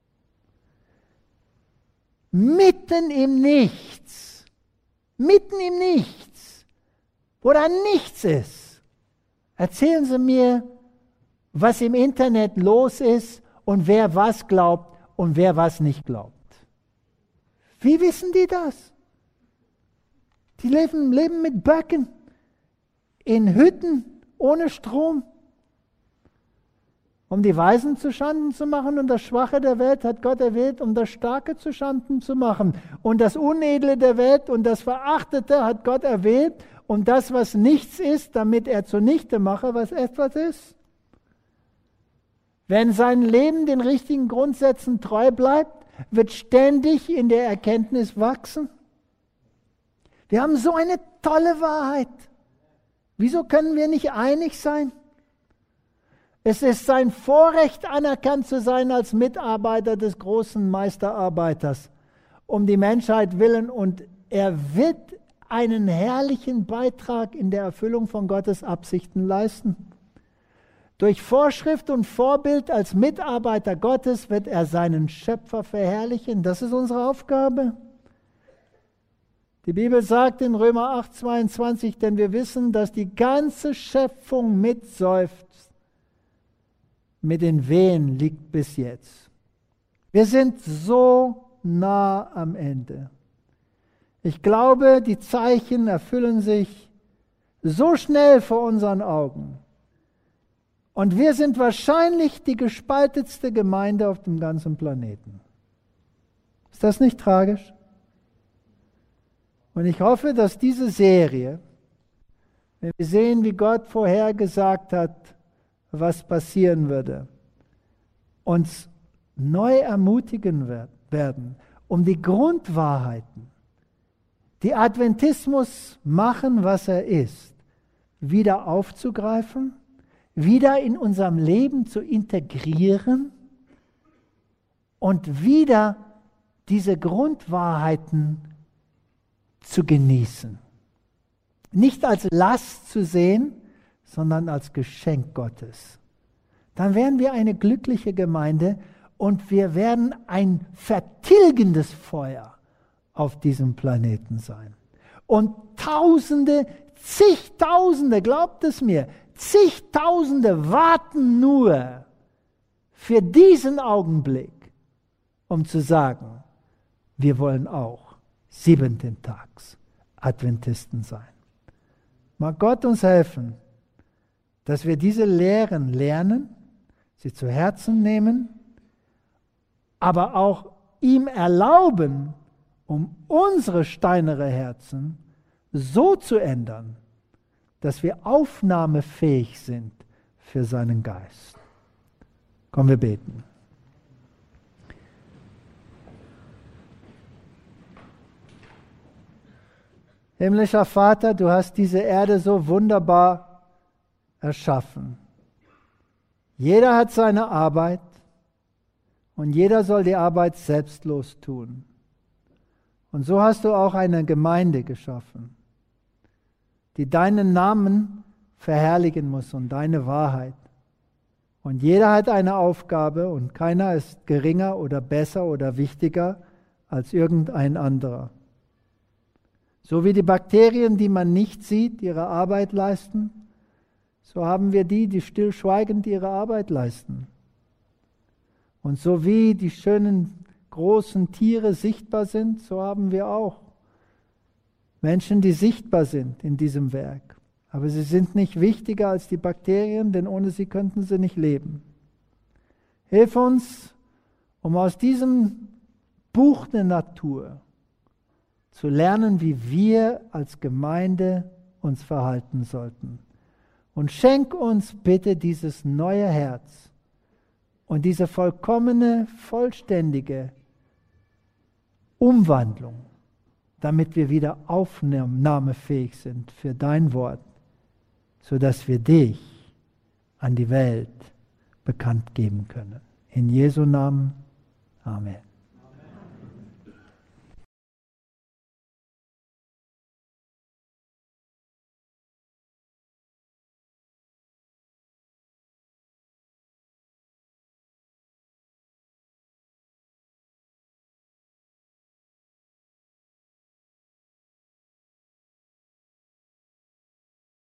Mitten im Nichts, mitten im Nichts, wo da nichts ist, erzählen Sie mir, was im Internet los ist und wer was glaubt und wer was nicht glaubt. Wie wissen die das? Die leben, leben mit Böcken, in Hütten, ohne Strom. Um die Weisen zu Schanden zu machen und das Schwache der Welt hat Gott erwählt, um das Starke zu Schanden zu machen. Und das Unedle der Welt und das Verachtete hat Gott erwählt, um das, was nichts ist, damit er zunichte mache, was etwas ist. Wer in seinem Leben den richtigen Grundsätzen treu bleibt, wird ständig in der Erkenntnis wachsen. Wir haben so eine tolle Wahrheit. Wieso können wir nicht einig sein? Es ist sein Vorrecht, anerkannt zu sein als Mitarbeiter des großen Meisterarbeiters um die Menschheit willen, und er wird einen herrlichen Beitrag in der Erfüllung von Gottes Absichten leisten. Durch Vorschrift und Vorbild als Mitarbeiter Gottes wird er seinen Schöpfer verherrlichen. Das ist unsere Aufgabe. Die Bibel sagt in Römer acht, zweiundzwanzig, denn wir wissen, dass die ganze Schöpfung mitseufzt. Mit den Wehen liegt bis jetzt. Wir sind so nah am Ende. Ich glaube, die Zeichen erfüllen sich so schnell vor unseren Augen. Und wir sind wahrscheinlich die gespaltetste Gemeinde auf dem ganzen Planeten. Ist das nicht tragisch? Und ich hoffe, dass diese Serie, wenn wir sehen, wie Gott vorhergesagt hat, was passieren würde, uns neu ermutigen werden, um die Grundwahrheiten, die Adventismus machen, was er ist, wieder aufzugreifen, wieder in unserem Leben zu integrieren und wieder diese Grundwahrheiten zu genießen. Nicht als Last zu sehen, sondern als Geschenk Gottes. Dann wären wir eine glückliche Gemeinde und wir werden ein vertilgendes Feuer auf diesem Planeten sein. Und Tausende, zigtausende, glaubt es mir, zigtausende warten nur für diesen Augenblick, um zu sagen, wir wollen auch siebenten Tags Adventisten sein. Mag Gott uns helfen, dass wir diese Lehren lernen, sie zu Herzen nehmen, aber auch ihm erlauben, um unsere steinere Herzen so zu ändern, dass wir aufnahmefähig sind für seinen Geist. Kommen wir beten. Himmlischer Vater, du hast diese Erde so wunderbar erschaffen. Jeder hat seine Arbeit und jeder soll die Arbeit selbstlos tun. Und so hast du auch eine Gemeinde geschaffen, die deinen Namen verherrlichen muss und deine Wahrheit. Und jeder hat eine Aufgabe und keiner ist geringer oder besser oder wichtiger als irgendein anderer. So wie die Bakterien, die man nicht sieht, ihre Arbeit leisten, so haben wir die, die stillschweigend ihre Arbeit leisten. Und so wie die schönen großen Tiere sichtbar sind, so haben wir auch Menschen, die sichtbar sind in diesem Werk. Aber sie sind nicht wichtiger als die Bakterien, denn ohne sie könnten sie nicht leben. Hilf uns, um aus diesem Buch der Natur zu lernen, wie wir als Gemeinde uns verhalten sollten. Und schenk uns bitte dieses neue Herz und diese vollkommene, vollständige Umwandlung, damit wir wieder aufnahmefähig sind für dein Wort, sodass wir dich an die Welt bekannt geben können. In Jesu Namen. Amen.